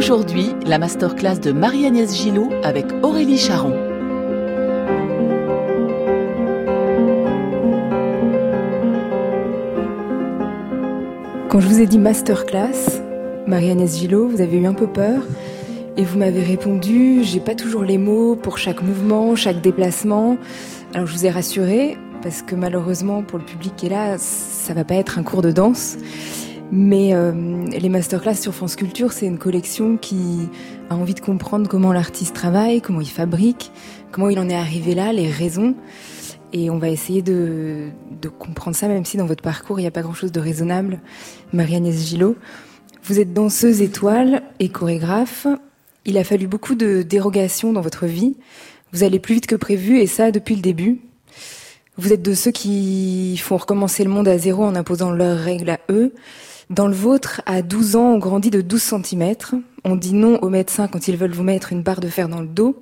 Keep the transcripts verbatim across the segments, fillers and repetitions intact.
Aujourd'hui, la masterclass de Marie-Agnès Gillot avec Aurélie Charon. Quand je vous ai dit masterclass, Marie-Agnès Gillot, vous avez eu un peu peur et vous m'avez répondu « j'ai pas toujours les mots pour chaque mouvement, chaque déplacement ». Alors je vous ai rassurée parce que malheureusement pour le public qui est là, ça va pas être un cours de danse. Mais euh, les masterclass sur France Culture, c'est une collection qui a envie de comprendre comment l'artiste travaille, comment il fabrique, comment il en est arrivé là, les raisons. Et on va essayer de, de comprendre ça, même si dans votre parcours, il n'y a pas grand-chose de raisonnable. Marie-Agnès Gillot, vous êtes danseuse étoile et chorégraphe. Il a fallu beaucoup de dérogations dans votre vie. Vous allez plus vite que prévu, et ça depuis le début. Vous êtes de ceux qui font recommencer le monde à zéro en imposant leurs règles à eux. Dans le vôtre, à douze ans, on grandit de douze centimètres. On dit non aux médecins quand ils veulent vous mettre une barre de fer dans le dos.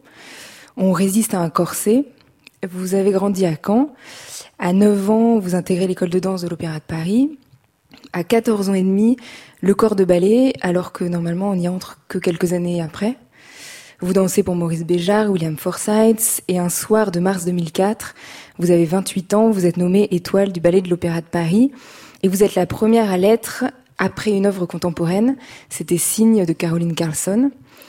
On résiste à un corset. Vous avez grandi à Caen. À neuf ans, vous intégrez l'école de danse de l'Opéra de Paris. À quatorze ans et demi, le corps de ballet, alors que normalement on n'y entre que quelques années après. Vous dansez pour Maurice Béjart, William Forsythe, et un soir de mars deux mille quatre, vous avez vingt-huit ans, vous êtes nommée étoile du ballet de l'Opéra de Paris, et vous êtes la première à l'être après une œuvre contemporaine. C'était Signe de Caroline Carlson.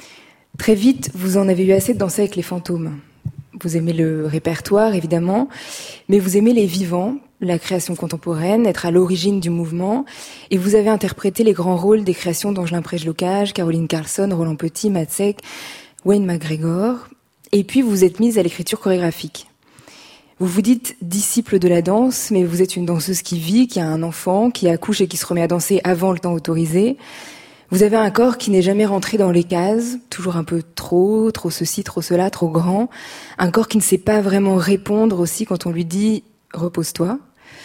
Très vite, vous en avez eu assez de danser avec les fantômes. Vous aimez le répertoire, évidemment, mais vous aimez les vivants, la création contemporaine, être à l'origine du mouvement, et vous avez interprété les grands rôles des créations d'Angelin Prège-Locage, Caroline Carlson, Roland Petit, Matzek, Wayne McGregor, et puis vous êtes mise à l'écriture chorégraphique. Vous vous dites disciple de la danse, mais vous êtes une danseuse qui vit, qui a un enfant, qui accouche et qui se remet à danser avant le temps autorisé. Vous avez un corps qui n'est jamais rentré dans les cases, toujours un peu trop, trop ceci, trop cela, trop grand. Un corps qui ne sait pas vraiment répondre aussi quand on lui dit « repose-toi ».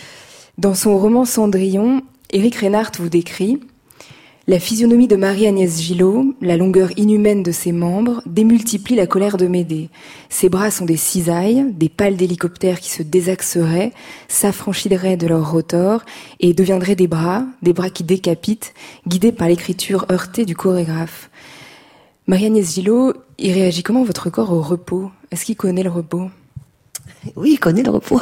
Dans son roman Cendrillon, Éric Reinhardt vous décrit « La physionomie de Marie-Agnès Gillot, la longueur inhumaine de ses membres, démultiplie la colère de Médée. Ses bras sont des cisailles, des pales d'hélicoptères qui se désaxeraient, s'affranchiraient de leur rotor et deviendraient des bras, des bras qui décapitent, guidés par l'écriture heurtée du chorégraphe. » Marie-Agnès Gillot, il réagit comment votre corps au repos ? Est-ce qu'il connaît le repos ? Oui, il connaît le repos.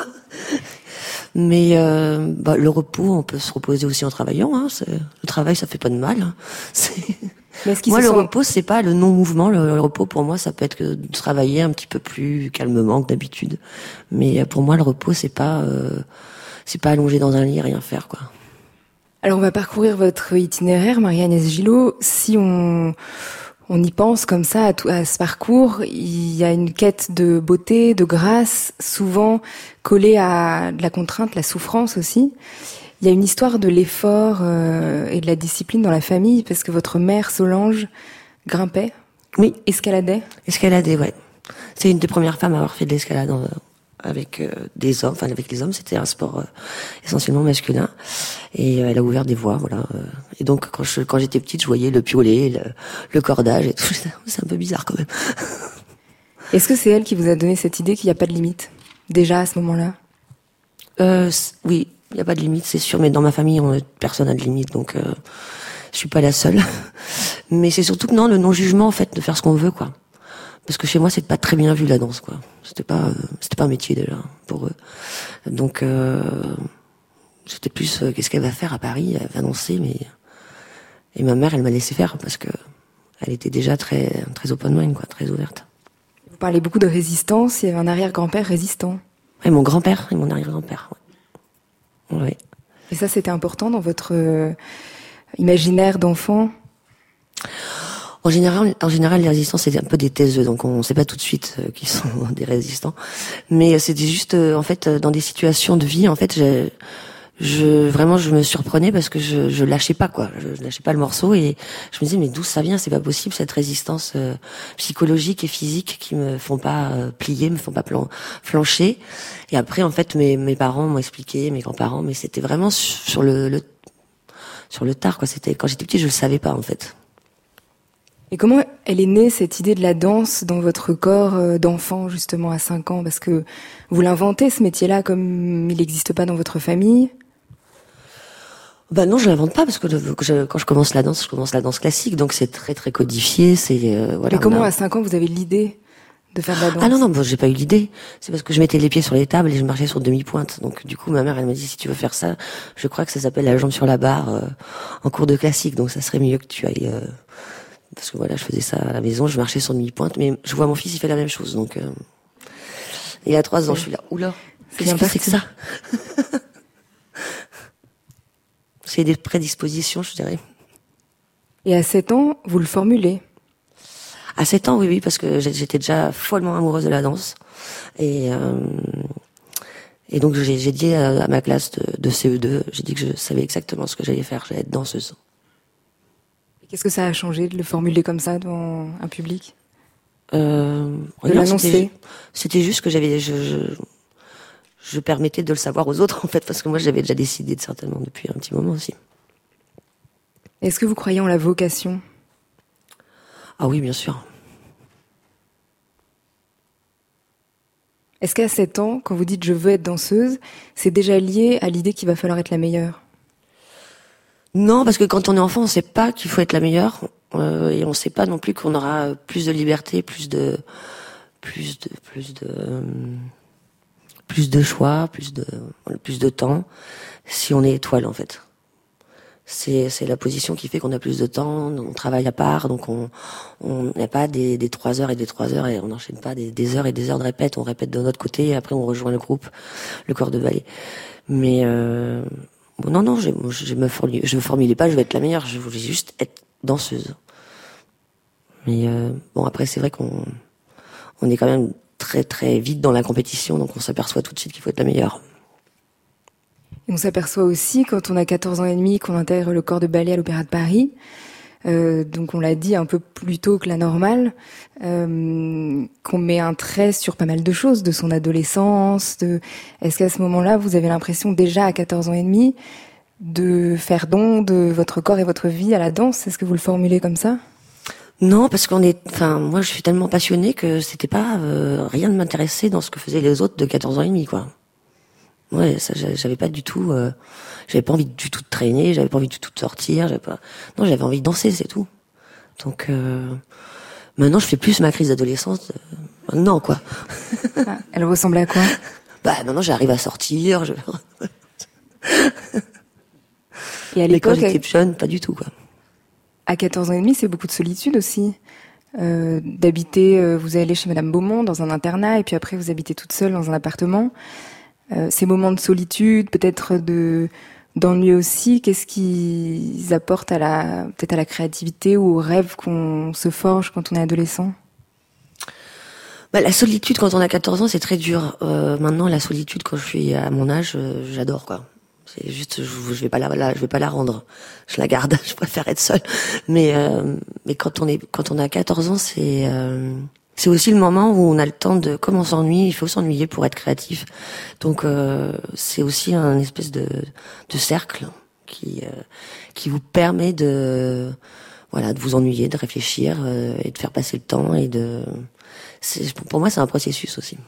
Mais euh, bah, le repos, on peut se reposer aussi en travaillant. Hein. Le travail, ça fait pas de mal. Hein. Mais est-ce qu'il moi, se le sent... repos, c'est pas le non-mouvement. Le, le repos, pour moi, ça peut être que de travailler un petit peu plus calmement que d'habitude. Mais pour moi, le repos, c'est pas, euh, c'est pas allonger dans un lit et rien faire, quoi. Alors, on va parcourir votre itinéraire, Marie-Agnès Gillot. Si on... On y pense comme ça à, tout, à ce parcours, il y a une quête de beauté, de grâce, souvent collée à de la contrainte, la souffrance aussi. Il y a une histoire de l'effort euh, et de la discipline dans la famille, parce que votre mère Solange grimpait, oui, escaladait. Escaladait, ouais. C'est une des premières femmes à avoir fait de l'escalade en, avec euh, des hommes, enfin avec les hommes. C'était un sport euh, essentiellement masculin, et euh, elle a ouvert des voies, voilà. Euh, et donc quand je, quand j'étais petite, je voyais le piolet, le, le cordage et tout. C'est un peu bizarre quand même. Est-ce que c'est elle qui vous a donné cette idée qu'il n'y a pas de limite déjà à ce moment-là ? euh, Oui, il n'y a pas de limite, c'est sûr. Mais dans ma famille, on, personne n'a de limite, donc euh, je suis pas la seule. Mais c'est surtout que non, le non-jugement en fait, de faire ce qu'on veut, quoi. Parce que chez moi, c'est pas très bien vu la danse, quoi. C'était pas, euh, c'était pas un métier déjà pour eux. Donc, euh, c'était plus euh, qu'est-ce qu'elle va faire à Paris ? Elle va danser, mais et ma mère, elle m'a laissé faire parce que elle était déjà très, très open mind, quoi, très ouverte. Vous parlez beaucoup de résistance. Il y avait un arrière-grand-père résistant. Et mon grand-père et mon arrière-grand-père. Ouais. Ouais. Et ça, c'était important dans votre euh, imaginaire d'enfant ? En général, en général, les résistants, c'est un peu des taiseux, donc on ne sait pas tout de suite euh, qu'ils sont des résistants. Mais c'était juste, euh, en fait, dans des situations de vie, en fait, je, je vraiment, je me surprenais parce que je, je lâchais pas, quoi. Je, je lâchais pas le morceau et je me disais, mais d'où ça vient ? C'est pas possible cette résistance euh, psychologique et physique qui me font pas euh, plier, me font pas plan- flancher. Et après, en fait, mes, mes parents m'ont expliqué, mes grands-parents, mais c'était vraiment sur, sur le, le, sur le tard, quoi. C'était quand j'étais petite, je le savais pas, en fait. Et comment elle est née, cette idée de la danse, dans votre corps d'enfant, justement, à cinq ans ? Parce que vous l'inventez, ce métier-là, comme il n'existe pas dans votre famille ? Bah non, je l'invente pas parce que je, quand je commence la danse, je commence la danse classique, donc c'est très très codifié. C'est euh, voilà. Mais comment a... à cinq ans vous avez l'idée de faire de la danse? Ah non non, bon, j'ai pas eu l'idée. C'est parce que je mettais les pieds sur les tables et je marchais sur demi-pointe. Donc du coup, ma mère elle m'a dit si tu veux faire ça, je crois que ça s'appelle la jambe sur la barre euh, en cours de classique. Donc ça serait mieux que tu ailles euh... parce que voilà, je faisais ça à la maison, je marchais sur demi-pointe, mais je vois mon fils il fait la même chose. Donc euh... il a trois ans, je suis là. Oula, qu'est-ce que c'est que ça? C'est des prédispositions, je dirais. Et à sept ans, vous le formulez? À sept ans, oui, oui, parce que j'étais déjà follement amoureuse de la danse. Et, euh, et donc, j'ai, j'ai dit à, à ma classe de, de C E deux, j'ai dit que je savais exactement ce que j'allais faire, j'allais être danseuse. Et qu'est-ce que ça a changé de le formuler comme ça devant un public? euh, De l'annoncer? C'était, c'était juste que j'avais... Je, je, je permettais de le savoir aux autres, en fait, parce que moi, j'avais déjà décidé, certainement, depuis un petit moment aussi. Est-ce que vous croyez en la vocation? Ah oui, bien sûr. Est-ce qu'à sept ans, quand vous dites « je veux être danseuse », c'est déjà lié à l'idée qu'il va falloir être la meilleure? Non, parce que quand on est enfant, on sait pas qu'il faut être la meilleure, euh, et on sait pas non plus qu'on aura plus de liberté, plus de... plus de... plus de... Euh, plus de choix, plus de plus de temps, si on est étoile en fait. C'est c'est la position qui fait qu'on a plus de temps, on travaille à part, donc on on n'a pas des des trois heures et des trois heures et on n'enchaîne pas des des heures et des heures de répète, on répète de notre côté et après on rejoint le groupe, le corps de ballet. Mais euh, bon, non non, je je me formulais, je me formulais pas, je vais être la meilleure, je voulais juste être danseuse. Mais euh, bon après c'est vrai qu'on on est quand même très très vite dans la compétition, donc on s'aperçoit tout de suite qu'il faut être la meilleure. Et on s'aperçoit aussi, quand on a quatorze ans et demi, qu'on intègre le corps de ballet à l'Opéra de Paris, euh, donc on l'a dit un peu plus tôt que la normale, euh, qu'on met un trait sur pas mal de choses, de son adolescence, de... Est-ce qu'à ce moment-là, vous avez l'impression déjà à quatorze ans et demi de faire don de votre corps et votre vie à la danse? Est-ce que vous le formulez comme ça? Non, parce qu'on est, enfin, moi, je suis tellement passionnée que c'était pas euh, rien de m'intéresser dans ce que faisaient les autres de quatorze ans et demi, quoi. Ouais, ça, j'avais pas du tout, euh, j'avais pas envie du tout de traîner, j'avais pas envie du tout de sortir, j'avais pas, non, j'avais envie de danser, c'est tout. Donc, euh, maintenant, je fais plus ma crise d'adolescence, euh, maintenant, quoi. Ah, elle ressemble à quoi? Bah, maintenant, j'arrive à sortir, je... Et à Mais quand l'époque, j'étais jeune, pas du tout, quoi. À quatorze ans et demi, c'est beaucoup de solitude aussi. Euh, d'habiter, euh, vous allez chez Madame Beaumont dans un internat et puis après vous habitez toute seule dans un appartement. Euh, ces moments de solitude, peut-être de d'ennui aussi, qu'est-ce qu'ils apportent à la peut-être à la créativité ou au rêve qu'on se forge quand on est adolescent? Bah, la solitude quand on a quatorze ans, c'est très dur. Euh, maintenant, la solitude quand je suis à mon âge, euh, j'adore, quoi. C'est juste, je, je vais pas la, la, je vais pas la rendre. Je la garde. Je préfère être seule. Mais, euh, mais quand on est, quand on a quatorze ans, c'est, euh, c'est aussi le moment où on a le temps de, comme on s'ennuie, il faut s'ennuyer pour être créatif. Donc, euh, c'est aussi un espèce de, de cercle qui, euh, qui vous permet de, voilà, de vous ennuyer, de réfléchir euh, et de faire passer le temps et de, c'est, pour moi, c'est un processus aussi.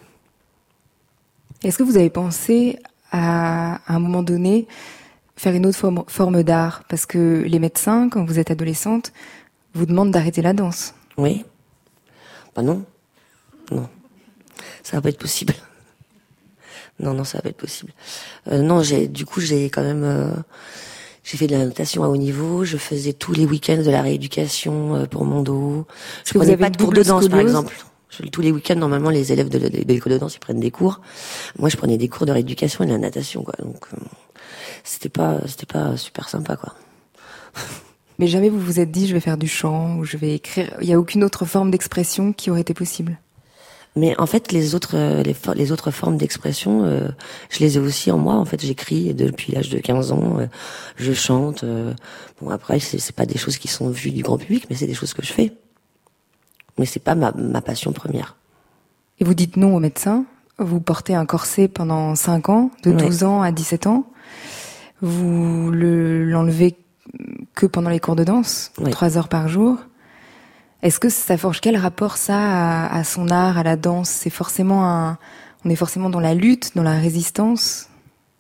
Est-ce que vous avez pensé à, à un moment donné, faire une autre forme, forme d'art? Parce que les médecins, quand vous êtes adolescente, vous demandent d'arrêter la danse. Oui. Bah non. Non. Ça va pas être possible. Non, non, ça va pas être possible. Euh, non, j'ai, du coup, j'ai quand même, euh, j'ai fait de la natation à haut niveau, je faisais tous les week-ends de la rééducation euh, pour mon dos. Je prenais pas de cours de danse, par exemple. Je, tous les week-ends, normalement, les élèves de, de, de l'école de danse, ils prennent des cours. Moi, je prenais des cours de rééducation et de la natation, quoi. Donc, euh, c'était pas, c'était pas super sympa, quoi. Mais jamais vous vous êtes dit, je vais faire du chant, ou je vais écrire. Il y a aucune autre forme d'expression qui aurait été possible? Mais en fait, les autres, euh, les, for- les autres formes d'expression, euh, je les ai aussi en moi. En fait, j'écris depuis l'âge de quinze ans, euh, je chante. Euh, bon, après, c'est, c'est pas des choses qui sont vues du grand public, mais c'est des choses que je fais. Mais c'est pas ma, ma passion première. Et vous dites non au médecin. Vous portez un corset pendant cinq ans, de douze ouais. ans à dix-sept ans. Vous le, l'enlevez que pendant les cours de danse, ouais. trois heures par jour. Est-ce que ça forge quel rapport ça à, à son art, à la danse? C'est forcément un, on est forcément dans la lutte, dans la résistance.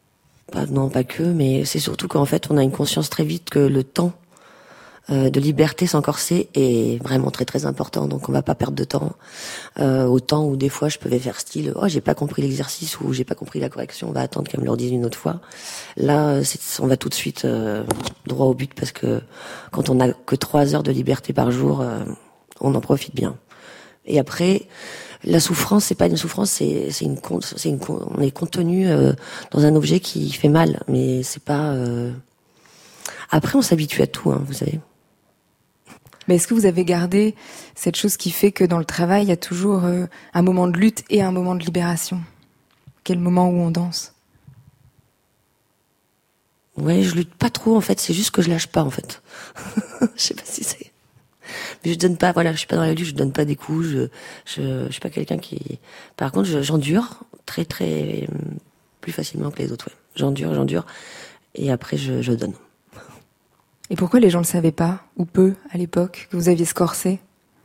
pas, non, pas que, mais c'est surtout qu'en fait, on a une conscience très vite que le temps euh, de liberté sans corset est vraiment très très important, donc on va pas perdre de temps. Euh, autant où des fois je pouvais faire style, oh j'ai pas compris l'exercice ou j'ai pas compris la correction, on va attendre qu'elle me le redise une autre fois. Là, c'est, on va tout de suite euh, droit au but parce que quand on a que trois heures de liberté par jour, euh, on en profite bien. Et après, la souffrance, c'est pas une souffrance, c'est, c'est une, c'est une, on est contenu euh, dans un objet qui fait mal, mais c'est pas. Euh... Après, on s'habitue à tout, hein, vous savez. Mais est-ce que vous avez gardé cette chose qui fait que dans le travail, il y a toujours euh, un moment de lutte et un moment de libération? Quel moment où on danse? Ouais, je lutte pas trop en fait, c'est juste que je lâche pas en fait. Je sais pas si c'est. Mais je donne pas, voilà, je suis pas dans la lutte, je donne pas des coups, je, je, je suis pas quelqu'un qui. Par contre, je, j'endure très très plus facilement que les autres. Ouais, j'endure, j'endure, et après je, je donne. Et pourquoi les gens ne le savaient pas, ou peu, à l'époque, que vous aviez ce corset?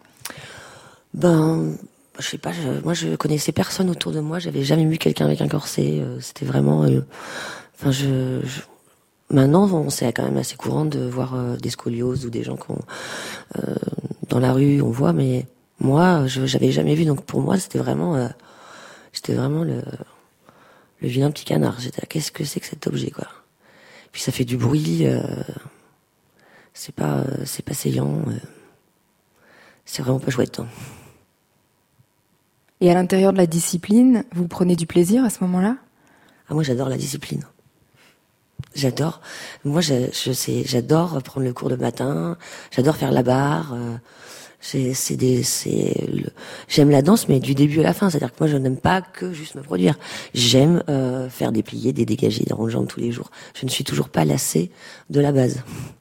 Ben, je sais pas, je, moi je connaissais personne autour de moi, j'avais jamais vu quelqu'un avec un corset, euh, c'était vraiment... Euh, enfin, je, je... Maintenant, bon, c'est quand même assez courant de voir euh, des scolioses ou des gens qu'on... Euh, dans la rue, on voit, mais moi, je j'avais jamais vu, donc pour moi, c'était vraiment... Euh, c'était vraiment le, le vilain petit canard. J'étais là, qu'est-ce que c'est que cet objet, quoi? Puis ça fait du bruit... Euh, c'est pas euh, c'est pas saillant, euh, c'est vraiment pas chouette. Hein. Et à l'intérieur de la discipline, vous prenez du plaisir à ce moment-là? Ah, moi j'adore la discipline. J'adore. Moi je, je sais, j'adore prendre le cours le matin, j'adore faire la barre. Euh, c'est c'est des c'est le, j'aime la danse mais du début à la fin, c'est-à-dire que moi je n'aime pas que juste me produire. J'aime euh, faire des pliés, des dégagés, des ronds de jambes tous les jours. Je ne suis toujours pas lassée de la base.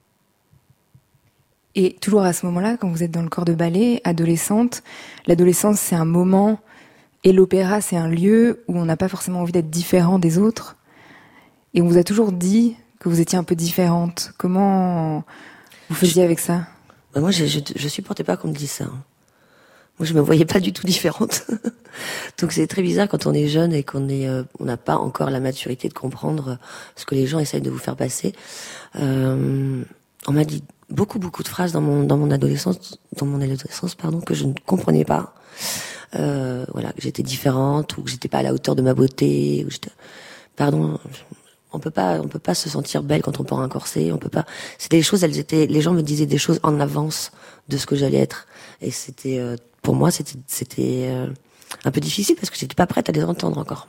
Et toujours à ce moment-là, quand vous êtes dans le corps de ballet, adolescente, l'adolescence c'est un moment et l'opéra c'est un lieu où on n'a pas forcément envie d'être différent des autres. Et on vous a toujours dit que vous étiez un peu différente. Comment vous faisiez je, avec ça? bah moi, je, je, je supportais pas qu'on me dise ça. Hein. Moi, je me voyais pas du tout différente. Donc c'est très bizarre quand on est jeune et qu'on est, euh, on n'a pas encore la maturité de comprendre ce que les gens essayent de vous faire passer. Euh, on m'a dit beaucoup beaucoup de phrases dans mon dans mon adolescence dans mon adolescence pardon que je ne comprenais pas. Euh, voilà, que j'étais différente ou que j'étais pas à la hauteur de ma beauté ou j'étais pardon, on peut pas on peut pas se sentir belle quand on porte un corset, on peut pas, c'était des choses, elles étaient, les gens me disaient des choses en avance de ce que j'allais être et c'était euh, pour moi c'était c'était euh, un peu difficile parce que j'étais pas prête à les entendre encore.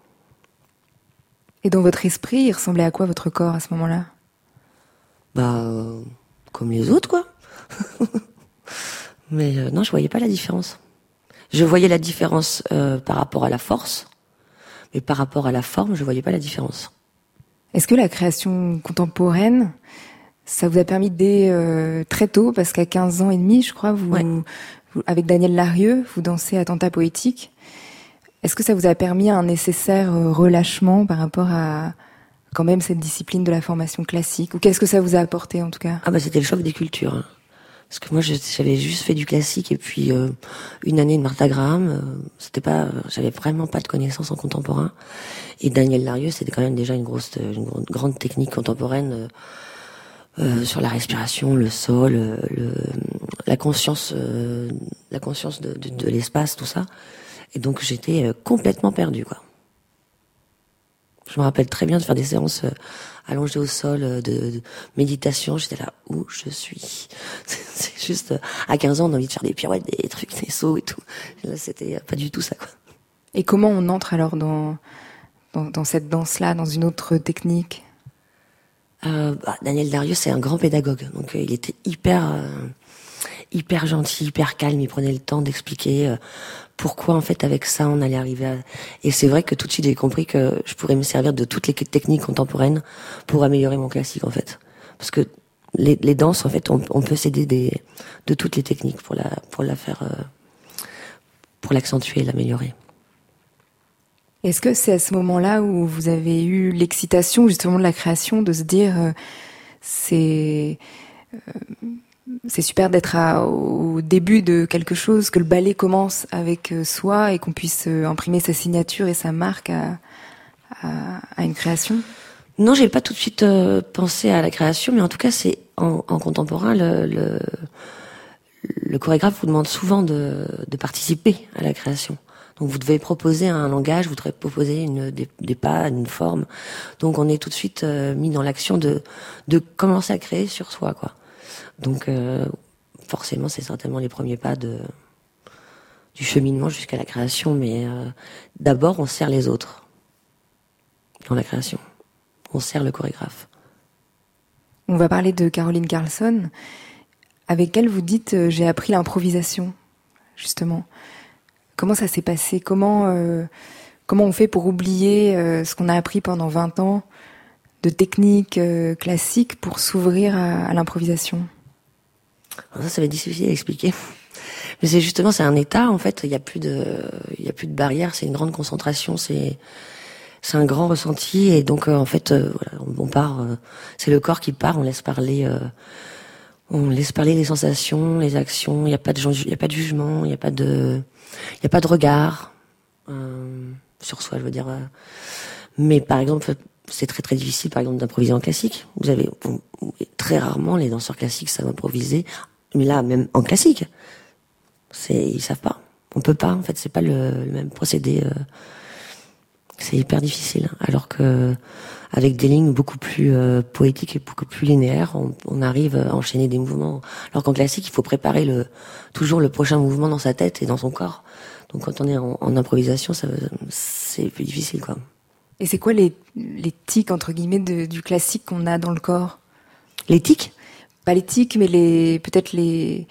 Et dans votre esprit, il ressemblait à quoi votre corps à ce moment-là? Bah euh, comme les autres, quoi. Mais euh, non, je voyais pas la différence. Je voyais la différence euh, par rapport à la force, mais par rapport à la forme, je voyais pas la différence. Est-ce que la création contemporaine, ça vous a permis dès euh, très tôt, parce qu'à quinze ans et demi, je crois, vous, ouais. vous avec Daniel Larieux, vous dansez Attentat poétique. Est-ce que ça vous a permis un nécessaire relâchement par rapport à quand même cette discipline de la formation classique? Ou qu'est-ce que ça vous a apporté en tout cas? Ah bah c'était le choc des cultures. Hein. Parce que moi j'avais juste fait du classique et puis euh, une année de Martha Graham, euh, c'était pas, j'avais vraiment pas de connaissances en contemporain. Et Daniel Larieux, c'était quand même déjà une grosse, une grande, grande technique contemporaine euh, euh, sur la respiration, le sol, euh, le, la conscience, euh, la conscience de, de, de l'espace, tout ça. Et donc j'étais euh, complètement perdue, quoi. Je me rappelle très bien de faire des séances euh, allongées au sol, euh, de, de méditation. J'étais là, où je suis. C'est juste, euh, à quinze ans, on a envie de faire des pirouettes, des trucs, des sauts et tout. Et là, c'était pas du tout ça, quoi. Et comment on entre alors dans, dans, dans cette danse-là, dans une autre technique? euh, bah, Daniel Larieux, c'est un grand pédagogue. Donc, euh, il était hyper... Euh, hyper gentil, hyper calme, il prenait le temps d'expliquer euh, pourquoi en fait avec ça on allait arriver à... Et c'est vrai que tout de suite j'ai compris que je pourrais me servir de toutes les techniques contemporaines pour améliorer mon classique en fait. Parce que les, les danses en fait on, on peut s'aider des, de toutes les techniques pour la, pour la faire, euh, pour l'accentuer et l'améliorer. Est-ce que c'est à ce moment-là où vous avez eu l'excitation justement de la création, de se dire euh, c'est... Euh, c'est super d'être à, au début de quelque chose, que le ballet commence avec soi et qu'on puisse imprimer sa signature et sa marque à, à, à une création? Non, j'ai pas tout de suite euh, pensé à la création, mais en tout cas, c'est en, en contemporain, le, le, le chorégraphe vous demande souvent de, de participer à la création. Donc vous devez proposer un langage, vous devez proposer une, des, des pas, une forme. Donc on est tout de suite euh, mis dans l'action de, de commencer à créer sur soi, quoi. Donc euh, forcément, c'est certainement les premiers pas de, du cheminement jusqu'à la création, mais euh, d'abord on sert les autres dans la création. On sert le chorégraphe. On va parler de Caroline Carlson, avec elle vous dites euh, j'ai appris l'improvisation, justement. Comment ça s'est passé ? Comment euh, comment on fait pour oublier euh, ce qu'on a appris pendant vingt ans de techniques euh, classiques pour s'ouvrir à, à l'improvisation ? Alors ça, ça va être difficile à expliquer. Mais c'est justement, c'est un état, en fait, il y a plus de, il y a plus de barrières, c'est une grande concentration, c'est, c'est un grand ressenti, et donc, euh, en fait, euh, voilà, on, on part, euh, c'est le corps qui part, on laisse parler, euh, on laisse parler les sensations, les actions, il n'y a pas de, il y a pas de jugement, il n'y a pas de, il y a pas de regard, euh, sur soi, je veux dire. Euh. Mais par exemple, c'est très très difficile, par exemple, d'improviser en classique. Vous avez, bon, très rarement, les danseurs classiques savent improviser, mais là, même en classique. C'est, ils savent pas. On peut pas, en fait, c'est pas le, le même procédé. Euh, c'est hyper difficile. Alors que, avec des lignes beaucoup plus euh, poétiques et beaucoup plus linéaires, on, on arrive à enchaîner des mouvements. Alors qu'en classique, il faut préparer le, toujours le prochain mouvement dans sa tête et dans son corps. Donc quand on est en, en improvisation, ça, c'est plus difficile, quoi. Et c'est quoi les, les tics, entre guillemets, de, du classique qu'on a dans le corps ? Les tics ? Pas les tics, mais les, peut-être les,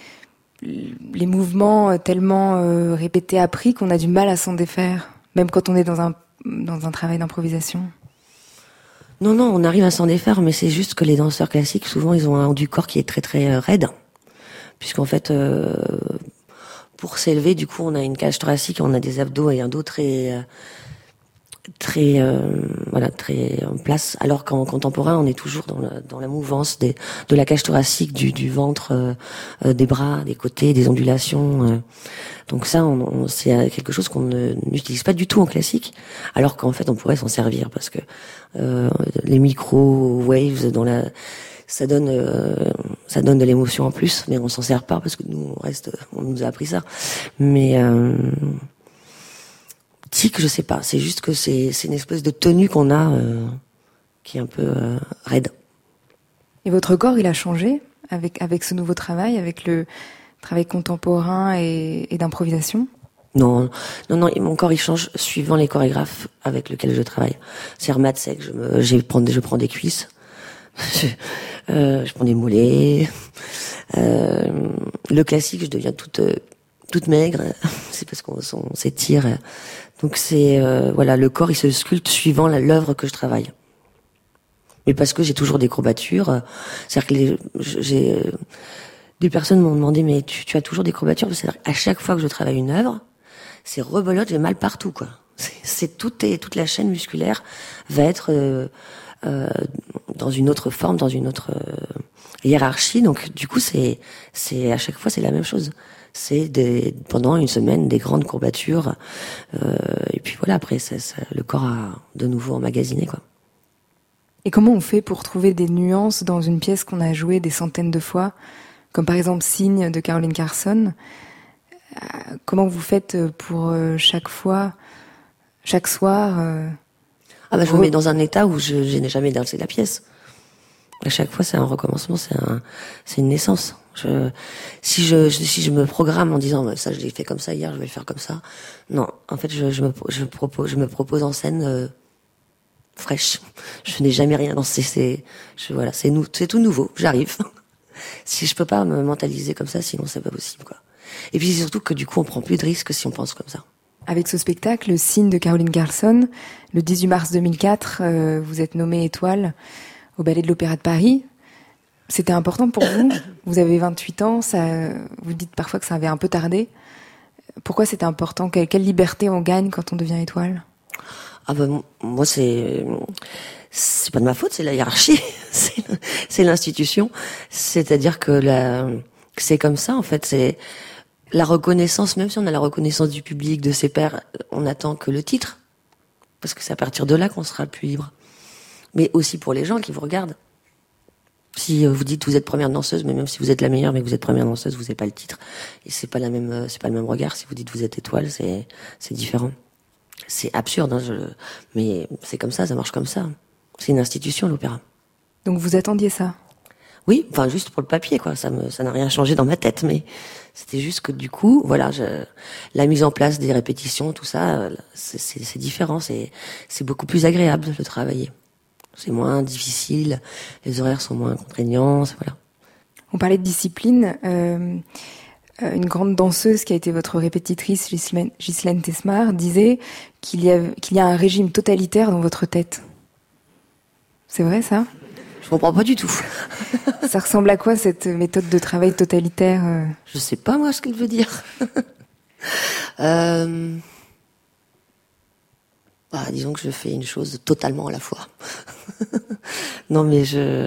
les mouvements tellement euh, répétés, appris, qu'on a du mal à s'en défaire, même quand on est dans un, dans un travail d'improvisation. Non, non, on arrive à s'en défaire, mais c'est juste que les danseurs classiques, souvent, ils ont un haut du corps qui est très très euh, raide, puisqu'en fait, euh, pour s'élever, du coup, on a une cage thoracique, on a des abdos et un dos très... Euh, très euh, voilà très en place, alors qu'en contemporain on est toujours dans la dans la mouvance des de la cage thoracique, du du ventre, euh, euh, des bras, des côtés, des ondulations, euh. Donc ça on, on c'est quelque chose qu'on ne n'utilise pas du tout en classique, alors qu'en fait on pourrait s'en servir, parce que euh, les micro waves dans la ça donne euh, ça donne de l'émotion en plus, mais on s'en sert pas parce que nous on reste on nous a appris ça, mais euh, tic, je sais pas. C'est juste que c'est, c'est une espèce de tenue qu'on a euh, qui est un peu euh, raide. Et votre corps, il a changé avec avec ce nouveau travail, avec le travail contemporain et, et d'improvisation ? Non, non, non. Mon corps, il change suivant les chorégraphes avec lesquels je travaille. C'est mat sec. Je me, j'ai prends, je prends des cuisses. je, euh, je prends des mollets. Euh, le classique, je deviens toute euh, toute maigre. C'est parce qu'on on s'étire. Donc c'est euh, voilà, le corps il se sculpte suivant la, l'œuvre que je travaille. Mais parce que j'ai toujours des courbatures, euh, c'est-à-dire que les, j'ai euh, des personnes m'ont demandé mais tu, tu as toujours des courbatures, c'est-à-dire qu'à chaque fois que je travaille une œuvre, c'est rebelote, j'ai mal partout, quoi. C'est, c'est tout et toute la chaîne musculaire va être euh, euh, dans une autre forme, dans une autre euh, hiérarchie. Donc du coup c'est c'est à chaque fois c'est la même chose. C'est des, pendant une semaine des grandes courbatures, euh, et puis voilà, après ça, ça, le corps a de nouveau emmagasiné, quoi. Et comment on fait pour trouver des nuances dans une pièce qu'on a jouée des centaines de fois, comme par exemple Signe de Caroline Carlson ? euh, Comment vous faites pour euh, chaque fois, chaque soir euh, Ah bah je me mets dans un état où je, je n'ai jamais dansé la pièce. À chaque fois, c'est un recommencement, c'est un, c'est une naissance. Je, si je, si je me programme en disant ça, je l'ai fait comme ça hier, je vais le faire comme ça. Non, en fait, je, je me, je propose, je me propose en scène euh, fraîche. Je n'ai jamais rien dansé. C'est, je, voilà, c'est nou, c'est tout nouveau. J'arrive. Si je peux pas me mentaliser comme ça, sinon c'est pas possible, quoi. Et puis c'est surtout que du coup, on prend plus de risques si on pense comme ça. Avec ce spectacle, le Signe de Caroline Carlson, le dix-huit mars deux mille quatre, euh, vous êtes nommée étoile au Ballet de l'Opéra de Paris. C'était important pour vous. Vous avez vingt-huit ans, ça, vous dites parfois que ça avait un peu tardé. Pourquoi c'était important ? Quelle, quelle liberté on gagne quand on devient étoile ? Ah ben moi c'est c'est pas de ma faute, c'est la hiérarchie, c'est, c'est l'institution. C'est-à-dire que la que c'est comme ça en fait. C'est la reconnaissance, même si on a la reconnaissance du public, de ses pairs, on attend que le titre, parce que c'est à partir de là qu'on sera le plus libre. mais aussi pour les gens qui vous regardent. Si vous dites vous êtes première danseuse, mais même si vous êtes la meilleure, mais que vous êtes première danseuse, vous n'avez pas le titre. Et c'est pas la même, c'est pas le même regard. Si vous dites vous êtes étoile, c'est, c'est différent. C'est absurde, hein, je, mais c'est comme ça, ça marche comme ça. C'est une institution, l'opéra. Donc vous attendiez ça? Oui, enfin juste pour le papier, quoi. Ça me, ça n'a rien changé dans ma tête, mais c'était juste que du coup, voilà, je, la mise en place des répétitions, tout ça, c'est, c'est, c'est différent. C'est, c'est beaucoup plus agréable de travailler. C'est moins difficile, les horaires sont moins contraignants, voilà. On parlait de discipline. Euh, une grande danseuse qui a été votre répétitrice, Ghislaine, Ghislaine Tesmar, disait qu'il y a, qu'il y a un régime totalitaire dans votre tête. C'est vrai, ça? Je comprends pas du tout. Ça ressemble à quoi, cette méthode de travail totalitaire? euh... Je sais pas, moi, ce qu'elle veut dire. euh... Bah, disons que je fais une chose totalement à la fois. Non, mais je...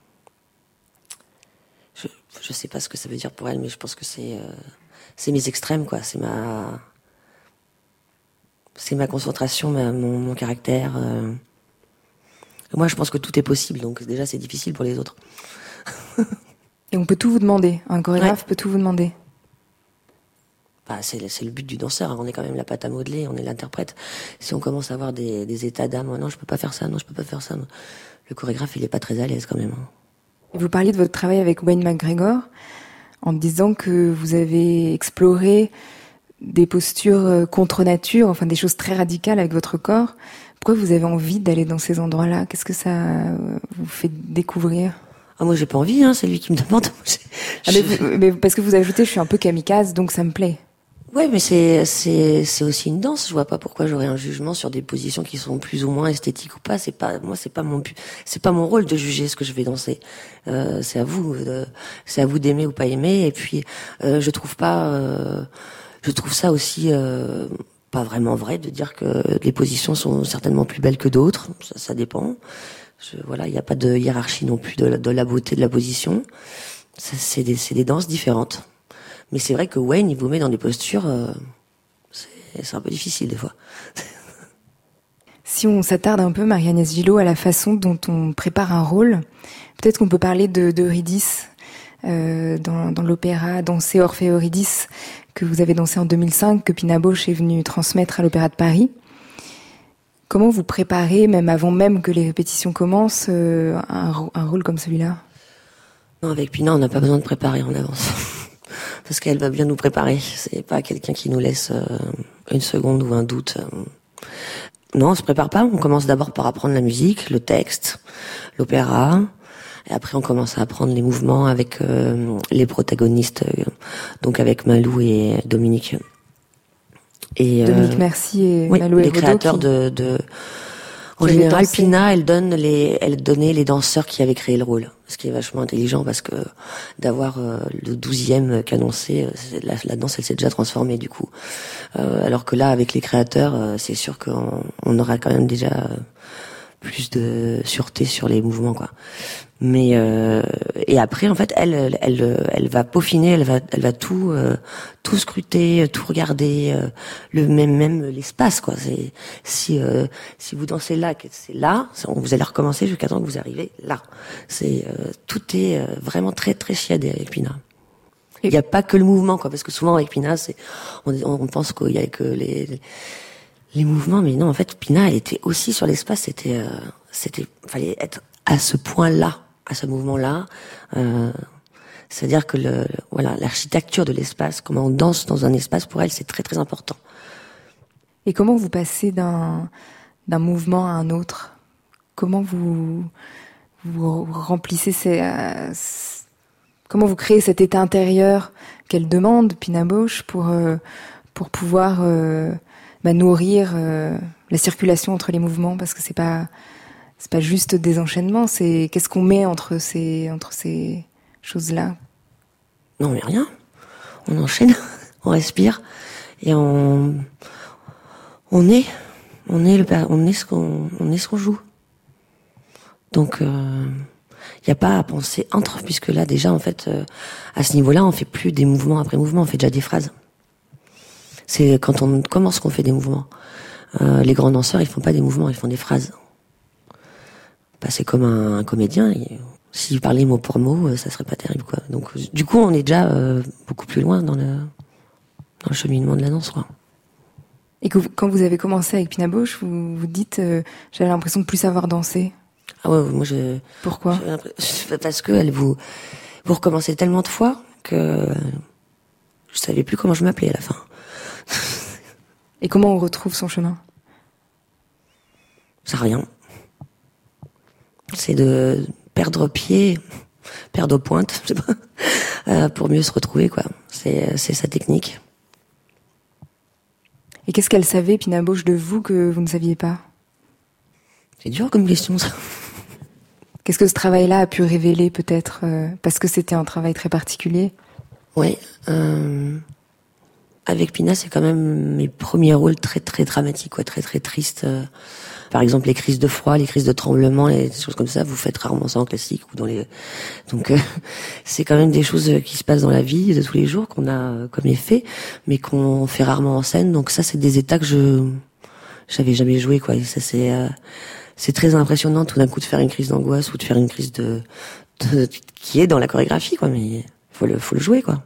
je... Je sais pas ce que ça veut dire pour elle, mais je pense que c'est... Euh... C'est mes extrêmes, quoi. C'est ma... C'est ma concentration, ma... Mon... mon caractère. Euh... Moi, je pense que tout est possible, donc déjà, c'est difficile pour les autres. Et on peut tout vous demander. Un chorégraphe ouais. peut tout vous demander. Bah, c'est, c'est le but du danseur, hein. On est quand même la pâte à modeler, on est l'interprète. Si on commence à avoir des, des états d'âme, non, je peux pas faire ça, non, je peux pas faire ça. Non. Le chorégraphe, il est pas très à l'aise quand même. Hein. Vous parliez de votre travail avec Wayne McGregor, en disant que vous avez exploré des postures contre nature, enfin des choses très radicales avec votre corps. Pourquoi vous avez envie d'aller dans ces endroits-là? Qu'est-ce que ça vous fait découvrir? Ah, moi, j'ai pas envie, hein, c'est lui qui me demande. Ah, mais, vous, mais parce que vous ajoutez, je suis un peu kamikaze, donc ça me plaît. Ouais, mais c'est, c'est, c'est aussi une danse. Je vois pas pourquoi j'aurais un jugement sur des positions qui sont plus ou moins esthétiques ou pas. C'est pas, moi, c'est pas mon but. C'est pas mon rôle de juger ce que je vais danser. Euh, c'est à vous, de, c'est à vous d'aimer ou pas aimer. Et puis, euh, je trouve pas, euh, je trouve ça aussi, euh, pas vraiment vrai de dire que les positions sont certainement plus belles que d'autres. Ça, ça dépend. Je, voilà, il n'y a pas de hiérarchie non plus de la, de la beauté de la position. Ça, c'est des, c'est des danses différentes. Mais c'est vrai que Wayne, il vous met dans des postures, euh, c'est, c'est un peu difficile des fois. Si on s'attarde un peu, Marie-Agnès Gillot, à la façon dont on prépare un rôle, peut-être qu'on peut parler de, d'Eurydice, euh, dans, dans l'opéra Danser Orphée et Eurydice, que vous avez dansé en deux mille cinq, que Pina Bausch est venue transmettre à l'Opéra de Paris. Comment vous préparez, même avant même que les répétitions commencent, euh, un, un rôle comme celui-là? Non, avec Pina, on n'a pas besoin de préparer en avance. Parce qu'elle va bien nous préparer. C'est pas quelqu'un qui nous laisse euh, une seconde ou un doute. Non, on se prépare pas. On commence d'abord par apprendre la musique, le texte, l'opéra. Et après, on commence à apprendre les mouvements avec euh, les protagonistes, euh, donc avec Malou et Dominique. Et, Dominique euh, Merci et oui, Malou les Hérodeau créateurs qui... de... de... En général, Pina, elle donne les, elle donnait les danseurs qui avaient créé le rôle. Ce qui est vachement intelligent parce que d'avoir euh, le douzième qu'annoncé, la, la danse, elle s'est déjà transformée du coup. Euh, alors que là, avec les créateurs, euh, c'est sûr qu'on on aura quand même déjà plus de sûreté sur les mouvements, quoi. Mais euh, et après, en fait, elle, elle, elle, elle va peaufiner, elle va, elle va tout, euh, tout scruter, tout regarder, euh, le même, même l'espace, quoi. C'est si, euh, si vous dansez là, que c'est là, vous allez recommencer jusqu'à temps que vous arrivez là. C'est euh, tout est euh, vraiment très, très chiadé avec Pina. Il n'y a pas que le mouvement, quoi, parce que souvent avec Pina, c'est, on, on pense qu'il y a que les, les les mouvements, mais non, en fait, Pina, elle était aussi sur l'espace. C'était, euh, c'était, fallait être à ce point-là, à ce mouvement-là. Euh, c'est-à-dire que le, le, voilà, l'architecture de l'espace, comment on danse dans un espace, pour elle, c'est très très important. Et comment vous passez d'un d'un mouvement à un autre? Comment vous vous remplissez ces, euh, comment vous créez cet état intérieur qu'elle demande, Pina Bausch, pour euh, pour pouvoir euh, bah, nourrir euh, la circulation entre les mouvements, parce que c'est pas c'est pas juste des enchaînements, c'est qu'est-ce qu'on met entre ces entre ces choses-là? Non, mais rien. On enchaîne, on respire et on on est on est le on est ce qu'on on est ce qu'on joue. Donc il euh, y a pas à penser entre, puisque là déjà en fait euh, à ce niveau-là, on fait plus des mouvements après mouvements, on fait déjà des phrases. C'est quand on commence qu'on fait des mouvements. Euh, les grands danseurs, ils font pas des mouvements, ils font des phrases. passer comme un, un comédien. Et, s'il parlait mot pour mot, ça serait pas terrible, quoi. Donc, du coup, on est déjà euh, beaucoup plus loin dans le, dans le cheminement de la danse, quoi. Et que vous, quand vous avez commencé avec Pina Bausch, vous vous dites, euh, j'avais l'impression de plus savoir danser. Ah ouais, moi je. Pourquoi ? Parce que elle vous, vous recommencez tellement de fois que je savais plus comment je m'appelais à la fin. Et comment on retrouve son chemin ? C'est rien. C'est de perdre pied, perdre pointe, je sais pas, euh, pour mieux se retrouver, quoi. C'est, c'est sa technique. Et qu'est-ce qu'elle savait, Pina Bausch, de vous que vous ne saviez pas ? C'est dur comme question, ça. Qu'est-ce que ce travail-là a pu révéler, peut-être, euh, parce que c'était un travail très particulier ? Oui. Euh, avec Pina, c'est quand même mes premiers rôles très, très dramatiques, quoi, très, très tristes. Euh, par exemple, les crises de froid, les crises de tremblement, les choses comme ça, vous faites rarement ça en classique ou dans les. Donc, euh, c'est quand même des choses qui se passent dans la vie de tous les jours qu'on a comme effet, mais qu'on fait rarement en scène. Donc ça, c'est des états que je j'avais jamais joué, quoi. Et ça, c'est euh, c'est très impressionnant tout d'un coup de faire une crise d'angoisse ou de faire une crise de, de qui est dans la chorégraphie, quoi. Mais faut le faut le jouer, quoi.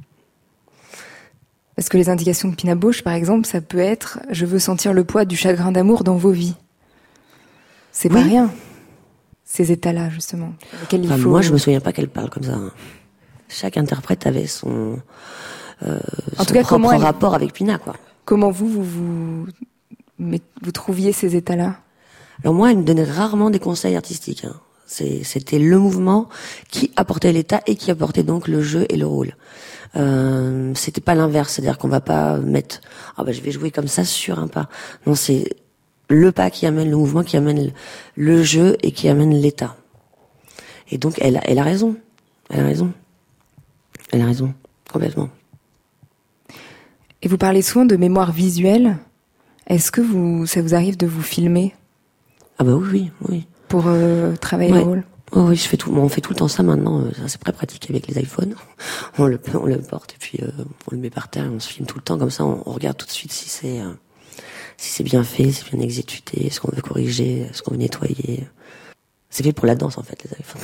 Parce que les indications de Pina Bausch, par exemple, ça peut être « je veux sentir le poids du chagrin d'amour dans vos vies ». C'est oui. pas rien, ces états-là, justement. Il enfin, faut... Moi, je me souviens pas qu'elle parle comme ça. Chaque interprète avait son, euh, en son tout cas, propre comment elle... rapport avec Pina, quoi. Comment vous, vous, vous, mais vous trouviez ces états-là ? Alors moi, elle me donnait rarement des conseils artistiques. Hein. C'est, c'était le mouvement qui apportait l'état et qui apportait donc le jeu et le rôle. Euh, c'était pas l'inverse, c'est-à-dire qu'on va pas mettre ah bah je vais jouer comme ça sur un pas. Non, c'est le pas qui amène le mouvement, qui amène le jeu et qui amène l'état. Et donc elle, elle a raison, elle a raison, elle a raison complètement. Et vous parlez souvent de mémoire visuelle. Est-ce que vous, ça vous arrive de vous filmer ? Ah bah oui, oui, oui. Pour euh, travailler ouais. le rôle ? Oh oui, je fais tout. On fait tout le temps ça maintenant. Ça, c'est très pratique avec les iPhones. On le, on le porte et puis euh, on le met par terre et on se filme tout le temps comme ça. On, on regarde tout de suite si c'est euh, si c'est bien fait, si c'est bien exécuté, ce qu'on veut corriger, ce qu'on veut nettoyer. C'est fait pour la danse en fait, les iPhones.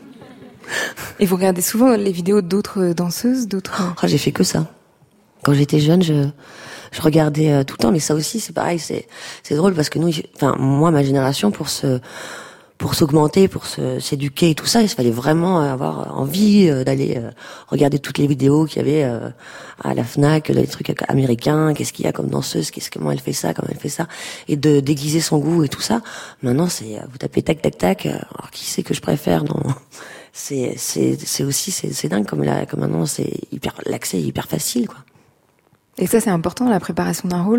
Et vous regardez souvent les vidéos d'autres danseuses, d'autres. Oh, j'ai fait que ça. Quand j'étais jeune, je je regardais euh, tout le temps. Mais ça aussi, c'est pareil. C'est c'est drôle parce que nous, enfin moi, ma génération, pour se pour s'augmenter, pour se, s'éduquer et tout ça, il fallait vraiment avoir envie d'aller regarder toutes les vidéos qu'il y avait à la Fnac, les trucs américains, qu'est-ce qu'il y a comme danseuse, qu'est-ce comment elle fait ça, comment elle fait ça, et de déguiser son goût et tout ça. Maintenant, c'est vous tapez tac tac tac. Alors qui c'est que je préfère ? Non, c'est c'est c'est aussi c'est c'est dingue comme là comme maintenant c'est hyper l'accès est hyper facile, quoi. Et ça, c'est important, la préparation d'un rôle ?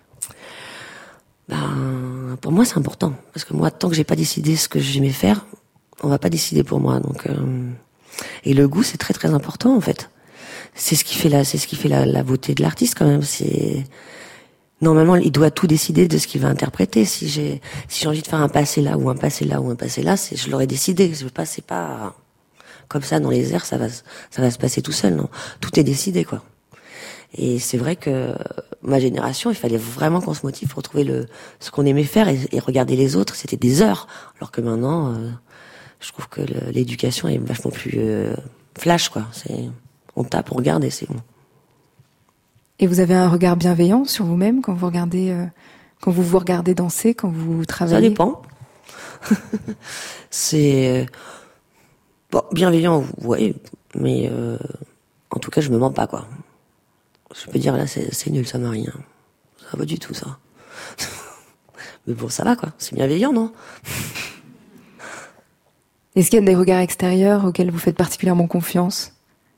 Ben, pour moi, c'est important. Parce que moi, tant que j'ai pas décidé ce que j'aimais faire, on va pas décider pour moi. Donc, euh... et le goût, c'est très très important, en fait. C'est ce qui fait la, c'est ce qui fait la, la beauté de l'artiste, quand même. C'est, normalement, il doit tout décider de ce qu'il va interpréter. Si j'ai, si j'ai envie de faire un passé là, ou un passé là, ou un passé là, c'est, je l'aurais décidé. Je veux pas, c'est pas comme ça dans les airs, ça va, ça va se passer tout seul, non. Tout est décidé, quoi. Et c'est vrai que ma génération, il fallait vraiment qu'on se motive pour trouver le ce qu'on aimait faire et, et regarder les autres, c'était des heures. Alors que maintenant, euh, je trouve que le, l'éducation est vachement plus euh, flash, quoi. C'est on tape, on regarde et c'est bon. Et vous avez un regard bienveillant sur vous-même quand vous regardez, euh, quand vous vous regardez danser, quand vous travaillez ? Ça dépend. c'est bon, bienveillant, ouais, mais euh, en tout cas, je me mens pas, quoi. Je peux dire, là, c'est, c'est nul, ça m'a rien. Ça va du tout, ça. Mais bon, ça va, quoi. C'est bienveillant, non ? Est-ce qu'il y a des regards extérieurs auxquels vous faites particulièrement confiance ?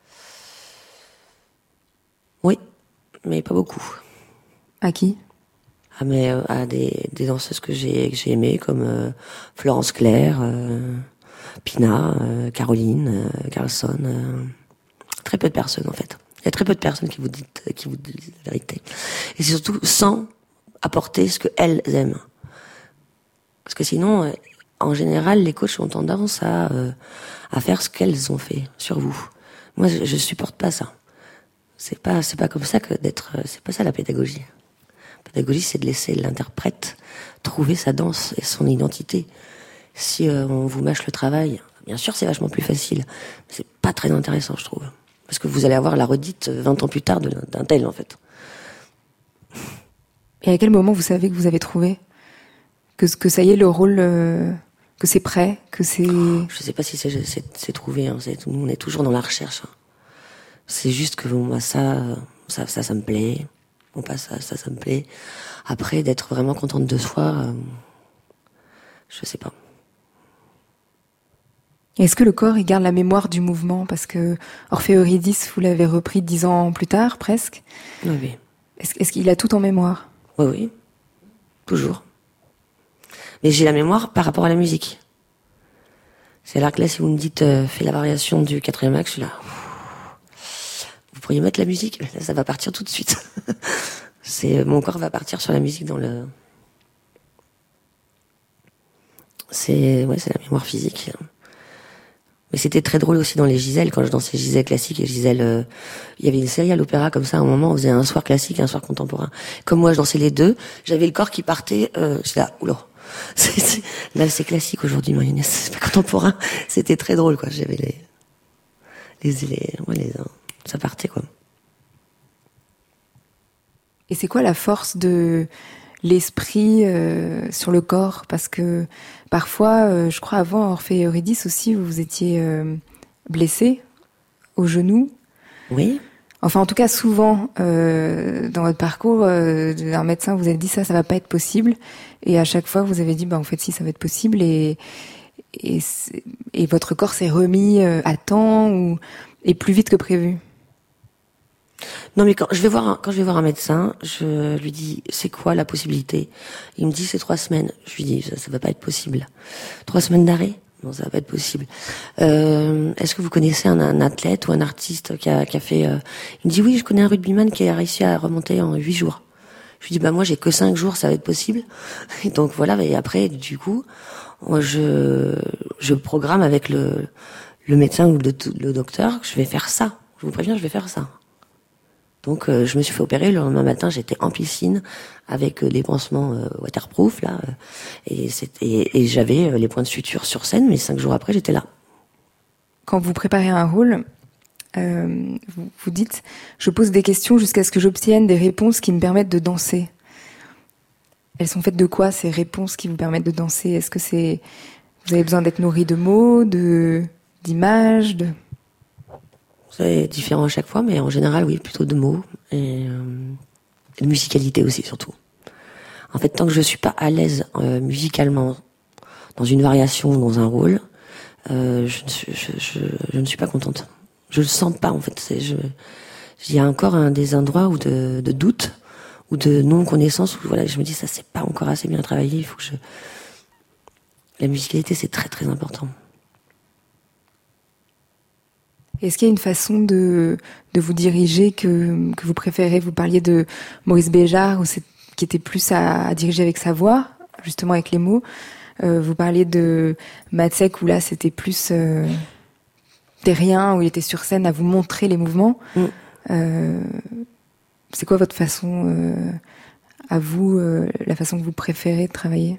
Oui, mais pas beaucoup. À qui ? Ah, mais euh, à des, des danseuses que j'ai, que j'ai aimées, comme euh, Florence Claire, euh, Pina, euh, Caroline, euh, Carlson. Euh, très peu de personnes, en fait. Il y a très peu de personnes qui vous disent, qui vous disent la vérité. Et c'est surtout sans apporter ce qu'elles aiment. Parce que sinon, euh, en général, les coachs ont tendance à, euh, à faire ce qu'elles ont fait sur vous. Moi, je, je supporte pas ça. C'est pas, c'est pas comme ça que d'être, c'est pas ça la pédagogie. La pédagogie, c'est de laisser l'interprète trouver sa danse et son identité. si euh, on vous mâche le travail, bien sûr c'est vachement plus facile, mais c'est pas très intéressant je trouve, parce que vous allez avoir la redite vingt ans plus tard de, d'un tel en fait. Et à quel moment vous savez que vous avez trouvé que, que ça y est le rôle, euh, que c'est prêt, que c'est... Oh, je sais pas si c'est, c'est, c'est trouvé, hein, c'est, nous on est toujours dans la recherche. Hein. C'est juste que bon, bah, ça, ça, ça, ça me plaît. Bon, pas ça, ça, ça me plaît. Après, d'être vraiment contente de soi, euh, je sais pas. Est-ce que le corps, il garde la mémoire du mouvement? Parce que Orphée Eurydice, vous l'avez repris dix ans plus tard, presque. Oui, oui. Est-ce, est-ce qu'il a tout en mémoire? Oui, oui. Toujours. Mais j'ai la mémoire par rapport à la musique. C'est-à-dire que là, si vous me dites, euh, fais la variation du quatrième acte, je suis là... Vous pourriez mettre la musique, là, ça va partir tout de suite. C'est mon corps va partir sur la musique dans le. C'est ouais, c'est la mémoire physique. Mais c'était très drôle aussi dans les Giselles quand je dansais Giselle classique et Giselle. Euh... Il y avait une série à l'opéra comme ça. À un moment, on faisait un soir classique et un soir contemporain. Comme moi, je dansais les deux. J'avais le corps qui partait. Euh... J'étais là, oula. C'est, c'est... Là, c'est classique aujourd'hui, Marianne. C'est pas contemporain. C'était très drôle, quoi. J'avais les, les, les... Ouais, les... ça partait quoi. Et c'est quoi la force de l'esprit euh, sur le corps? Parce que parfois, euh, je crois avant Orphée et Eurydice aussi, vous étiez euh, blessé au genou. Oui. Enfin, en tout cas, souvent euh, dans votre parcours, euh, un médecin vous a dit ça, ça va pas être possible. Et à chaque fois, vous avez dit, bah en fait, si, ça va être possible. Et et, et votre corps s'est remis euh, à temps ou et plus vite que prévu. Non, mais quand je vais voir un, quand je vais voir un médecin, je lui dis c'est quoi la possibilité. Il me dit c'est trois semaines. Je lui dis ça, ça va pas être possible. Trois semaines d'arrêt? Non, ça va pas être possible. Euh, est-ce que vous connaissez un, un athlète ou un artiste qui a, qui a fait euh... Il me dit oui, je connais un rugbyman qui a réussi à remonter en huit jours. Je lui dis bah moi j'ai que cinq jours, ça va être possible. Et donc voilà. Et après du coup, je je programme avec le le médecin ou le, le docteur que je vais faire ça. Je vous préviens, je vais faire ça. Donc euh, je me suis fait opérer, le lendemain matin j'étais en piscine avec euh, des pansements euh, waterproof là, euh, et, c'était, et, et j'avais euh, les points de suture sur scène, mais cinq jours après j'étais là. Quand vous préparez un rôle, euh, vous, vous dites « Je pose des questions jusqu'à ce que j'obtienne des réponses qui me permettent de danser ». Elles sont faites de quoi ces réponses qui vous permettent de danser? Est-ce que c'est vous avez besoin d'être nourri de mots, de d'images, de... C'est différent à chaque fois, mais en général, oui, plutôt de mots et, euh, et de musicalité aussi, surtout. En fait, tant que je suis pas à l'aise euh, musicalement dans une variation, dans un rôle, euh, je, je, je, je ne suis pas contente. Je le sens pas, en fait. C'est, je, il y a encore un des endroits où de, de doute ou de non-connaissance où voilà, je me dis ça c'est pas encore assez bien travaillé. Il faut que je. La musicalité, c'est très très important. Est-ce qu'il y a une façon de, de vous diriger que, que vous préférez? Vous parliez de Maurice Béjart, où c'est, qui était plus à, à diriger avec sa voix, justement avec les mots. Euh, vous parliez de Matsek, où là c'était plus euh, terrien, où il était sur scène à vous montrer les mouvements. Mm. Euh, c'est quoi votre façon, euh, à vous, euh, la façon que vous préférez de travailler?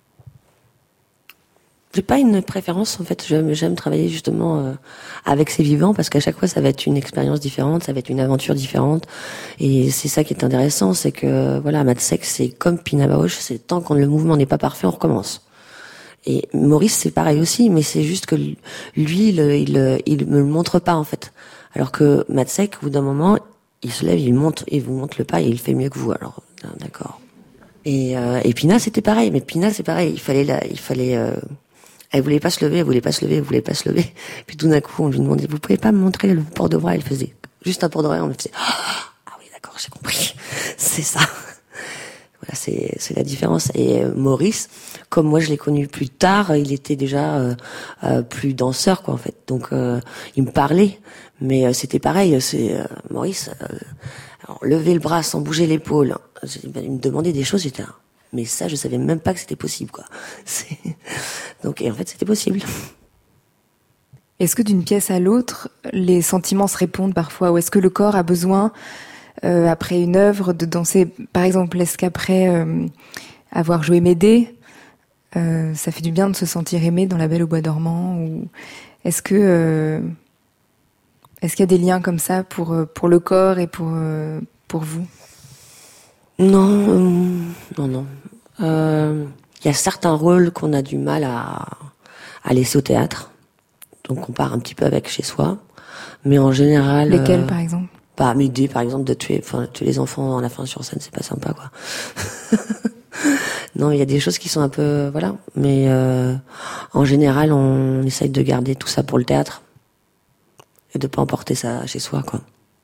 J'ai pas une préférence en fait. J'aime, j'aime travailler justement euh, avec ces vivants parce qu'à chaque fois ça va être une expérience différente, ça va être une aventure différente. Et c'est ça qui est intéressant, c'est que voilà, Matsek c'est comme Pina Bausch, c'est tant que le mouvement n'est pas parfait, on recommence. Et Maurice c'est pareil aussi, mais c'est juste que lui il il il me le montre pas en fait. Alors que Matsek au bout d'un moment il se lève, il monte, il vous montre le pas et il fait mieux que vous. Alors d'accord. Et euh, et Pina c'était pareil, mais Pina c'est pareil, il fallait la, il fallait euh, elle voulait pas se lever, elle voulait pas se lever, elle voulait pas se lever. Puis tout d'un coup, on lui demandait, vous pouvez pas me montrer le port de bras? Elle faisait juste un port de bras, on lui faisait, ah oui, d'accord, j'ai compris. C'est ça. Voilà, c'est, c'est la différence. Et euh, Maurice, comme moi je l'ai connu plus tard, il était déjà euh, euh, plus danseur, quoi, en fait. Donc, euh, il me parlait. Mais euh, c'était pareil, c'est euh, Maurice, euh, alors, lever le bras sans bouger l'épaule. Il me demandait des choses, j'étais là. Mais ça, je savais même pas que c'était possible, quoi. C'est... Donc, et en fait, c'était possible. Est-ce que d'une pièce à l'autre, les sentiments se répondent parfois? Ou est-ce que le corps a besoin, euh, après une œuvre, de danser? Par exemple, est-ce qu'après euh, avoir joué Médée, Euh, ça fait du bien de se sentir aimé dans La Belle au bois dormant. Ou est-ce que euh, est-ce qu'il y a des liens comme ça pour pour le corps et pour euh, pour vous? Non, euh, non, non. Il euh, y a certains rôles qu'on a du mal à à laisser au théâtre, donc on part un petit peu avec chez soi. Mais en général. Lesquels, euh, par exemple? Bah, m'aider, par exemple, de tuer, enfin, tuer les enfants à la fin sur scène, c'est pas sympa, quoi. Non, il y a des choses qui sont un peu, voilà. Mais euh, en général, on essaye de garder tout ça pour le théâtre et de pas emporter ça chez soi, quoi.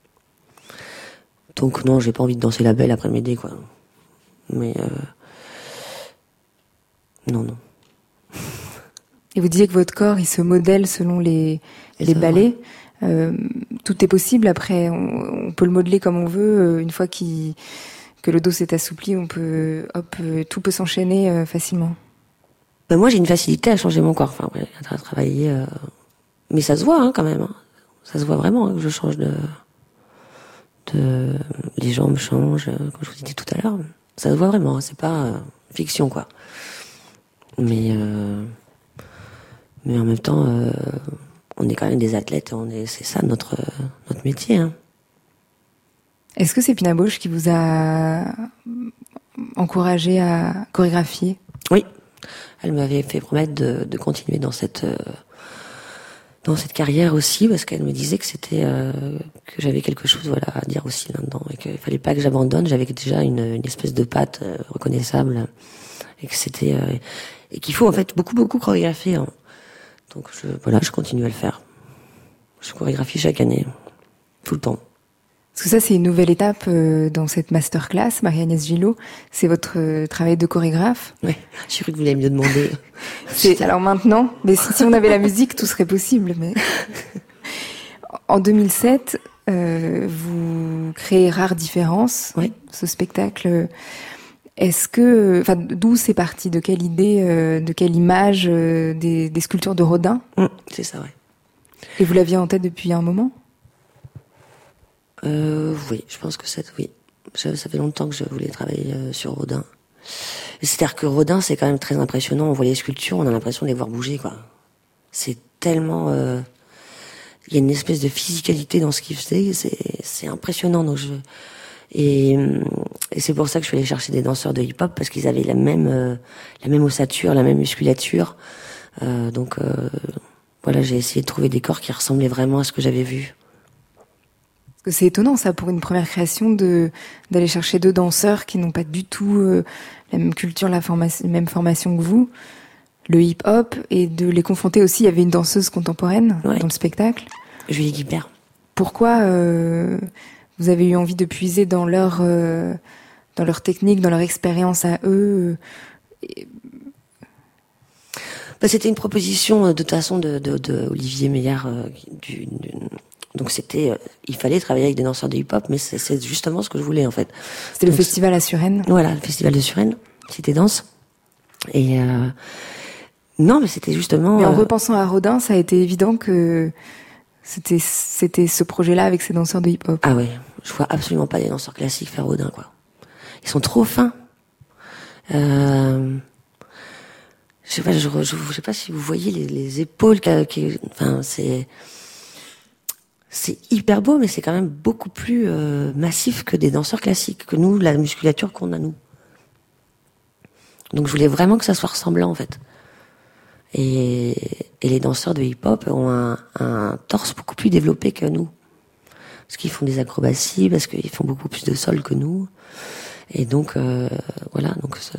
Donc non, j'ai pas envie de danser La Belle après Médée, quoi. Mais euh... non, non. Et vous disiez que votre corps, il se modèle selon les les ballets. Euh, tout est possible. Après, on, on peut le modeler comme on veut. Une fois qu'il, que le dos s'est assoupli, on peut, hop, tout peut s'enchaîner euh, facilement. Ben moi, j'ai une facilité à changer mon corps. Enfin, ouais, à travailler. Euh... Mais ça se voit, hein, quand même. Hein. Ça se voit vraiment hein, que je change de. de... Les jambes changent, comme je vous disais tout à l'heure. Ça se voit vraiment. Hein. C'est pas euh, fiction, quoi. Mais. Euh... Mais en même temps. Euh... On est quand même des athlètes, on est, c'est ça notre notre métier. Hein. Est-ce que c'est Pina Bausch qui vous a encouragé à chorégraphier? Oui, elle m'avait fait promettre de, de continuer dans cette euh, dans cette carrière aussi, parce qu'elle me disait que c'était euh, que j'avais quelque chose voilà à dire aussi là-dedans et qu'il fallait pas que j'abandonne. J'avais déjà une, une espèce de patte euh, reconnaissable et que c'était euh, et qu'il faut en fait beaucoup beaucoup chorégraphier. Hein. Donc je, voilà, je continue à le faire. Je chorégraphie chaque année, tout le temps. Parce que ça, c'est une nouvelle étape euh, dans cette masterclass, Marie-Agnès Gillot. C'est votre euh, travail de chorégraphe. Oui, j'ai cru que vous alliez me demander. C'est, alors maintenant, mais si, si on avait la musique, tout serait possible. Mais en deux mille sept, euh, vous créez Rare Différence, oui. Ce spectacle. Est-ce que, enfin, d'où c'est parti? De quelle idée, euh, de quelle image euh, des, des sculptures de Rodin? Mmh, c'est ça, ouais. Et vous l'aviez en tête depuis un moment? euh, Oui, je pense que c'est oui. Ça, ça fait longtemps que je voulais travailler euh, sur Rodin. Et c'est-à-dire que Rodin, c'est quand même très impressionnant. On voit les sculptures, on a l'impression de les voir bouger, quoi. C'est tellement, euh... il y a une espèce de physicalité dans ce qu'il faisait. C'est, c'est impressionnant. Donc je Et, et c'est pour ça que je suis allée chercher des danseurs de hip-hop parce qu'ils avaient la même, euh, la même ossature, la même musculature. Euh, donc euh, voilà, j'ai essayé de trouver des corps qui ressemblaient vraiment à ce que j'avais vu. Parce que c'est étonnant ça pour une première création de d'aller chercher deux danseurs qui n'ont pas du tout euh, la même culture, la formation, même formation que vous, le hip-hop, et de les confronter aussi. Il y avait une danseuse contemporaine ouais. dans le spectacle. Julie Guibert. Pourquoi euh, vous avez eu envie de puiser dans leur euh, dans leur technique, dans leur expérience à eux? Et... Bah, c'était une proposition de toute façon de, de, de Olivier Meillard. Euh, du, du, donc c'était, euh, il fallait travailler avec des danseurs de hip-hop, mais c'est, c'est justement ce que je voulais en fait. C'était donc, le festival à Suresnes. Voilà, le festival de Suresnes, Cité Danse. Et euh, non, mais c'était justement. Mais en euh, repensant à Rodin, ça a été évident que c'était c'était ce projet-là avec ces danseurs de hip-hop. Ah ouais, je vois absolument pas des danseurs classiques faire Rodin, quoi. Ils sont trop fins. Euh, je sais pas, je, je, je sais pas si vous voyez les, les épaules, qui, qui, enfin c'est c'est hyper beau, mais c'est quand même beaucoup plus euh, massif que des danseurs classiques, que nous, la musculature qu'on a nous. Donc je voulais vraiment que ça soit ressemblant en fait. Et, et les danseurs de hip-hop ont un, un torse beaucoup plus développé que nous. Parce qu'ils font des acrobaties, parce qu'ils font beaucoup plus de sol que nous. Et donc, euh, voilà, donc c'est,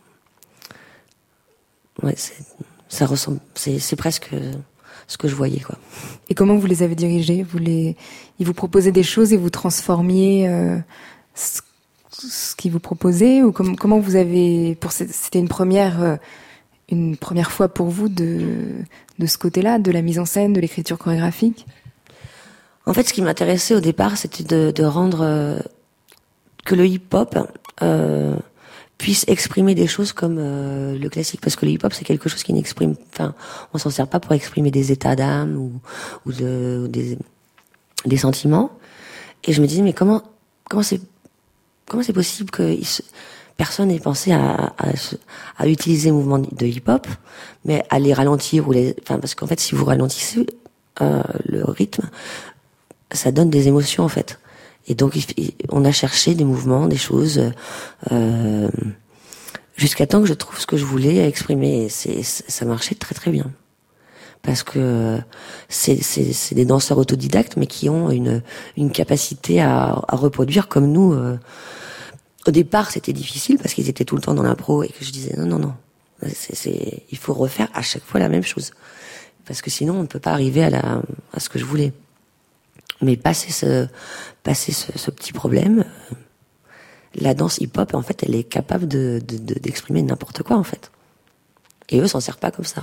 ouais, c'est, ça ressemble, c'est, c'est presque ce que je voyais, quoi. Et comment vous les avez dirigés? Vous les, ils vous proposaient des choses et vous transformiez euh, ce, ce qu'ils vous proposaient, ou com- comment vous avez, pour c'était une première, euh, une première fois pour vous de de ce côté-là, de la mise en scène, de l'écriture chorégraphique? En fait, ce qui m'intéressait au départ, c'était de, de rendre euh, que le hip-hop euh, puisse exprimer des choses comme euh, le classique, parce que le hip-hop c'est quelque chose qui n'exprime, enfin, on s'en sert pas pour exprimer des états d'âme ou, ou, de, ou des, des sentiments. Et je me disais mais comment comment c'est comment c'est possible que il se, personne n'ait pensé à, à, à utiliser les mouvements de hip-hop, mais à les ralentir ou les, enfin, parce qu'en fait, si vous ralentissez euh, le rythme, ça donne des émotions en fait. Et donc, il, on a cherché des mouvements, des choses, euh, jusqu'à temps que je trouve ce que je voulais exprimer. Et c'est, ça marchait très très bien. Parce que c'est, c'est, c'est des danseurs autodidactes, mais qui ont une, une capacité à, à reproduire comme nous. Euh, au départ, c'était difficile parce qu'ils étaient tout le temps dans l'impro et que je disais non, non, non. C'est, c'est, il faut refaire à chaque fois la même chose. Parce que sinon, on ne peut pas arriver à la, à ce que je voulais. Mais passer ce, passer ce, ce petit problème, euh, la danse hip-hop, en fait, elle est capable de, de, de, d'exprimer n'importe quoi, en fait. Et eux s'en servent pas comme ça.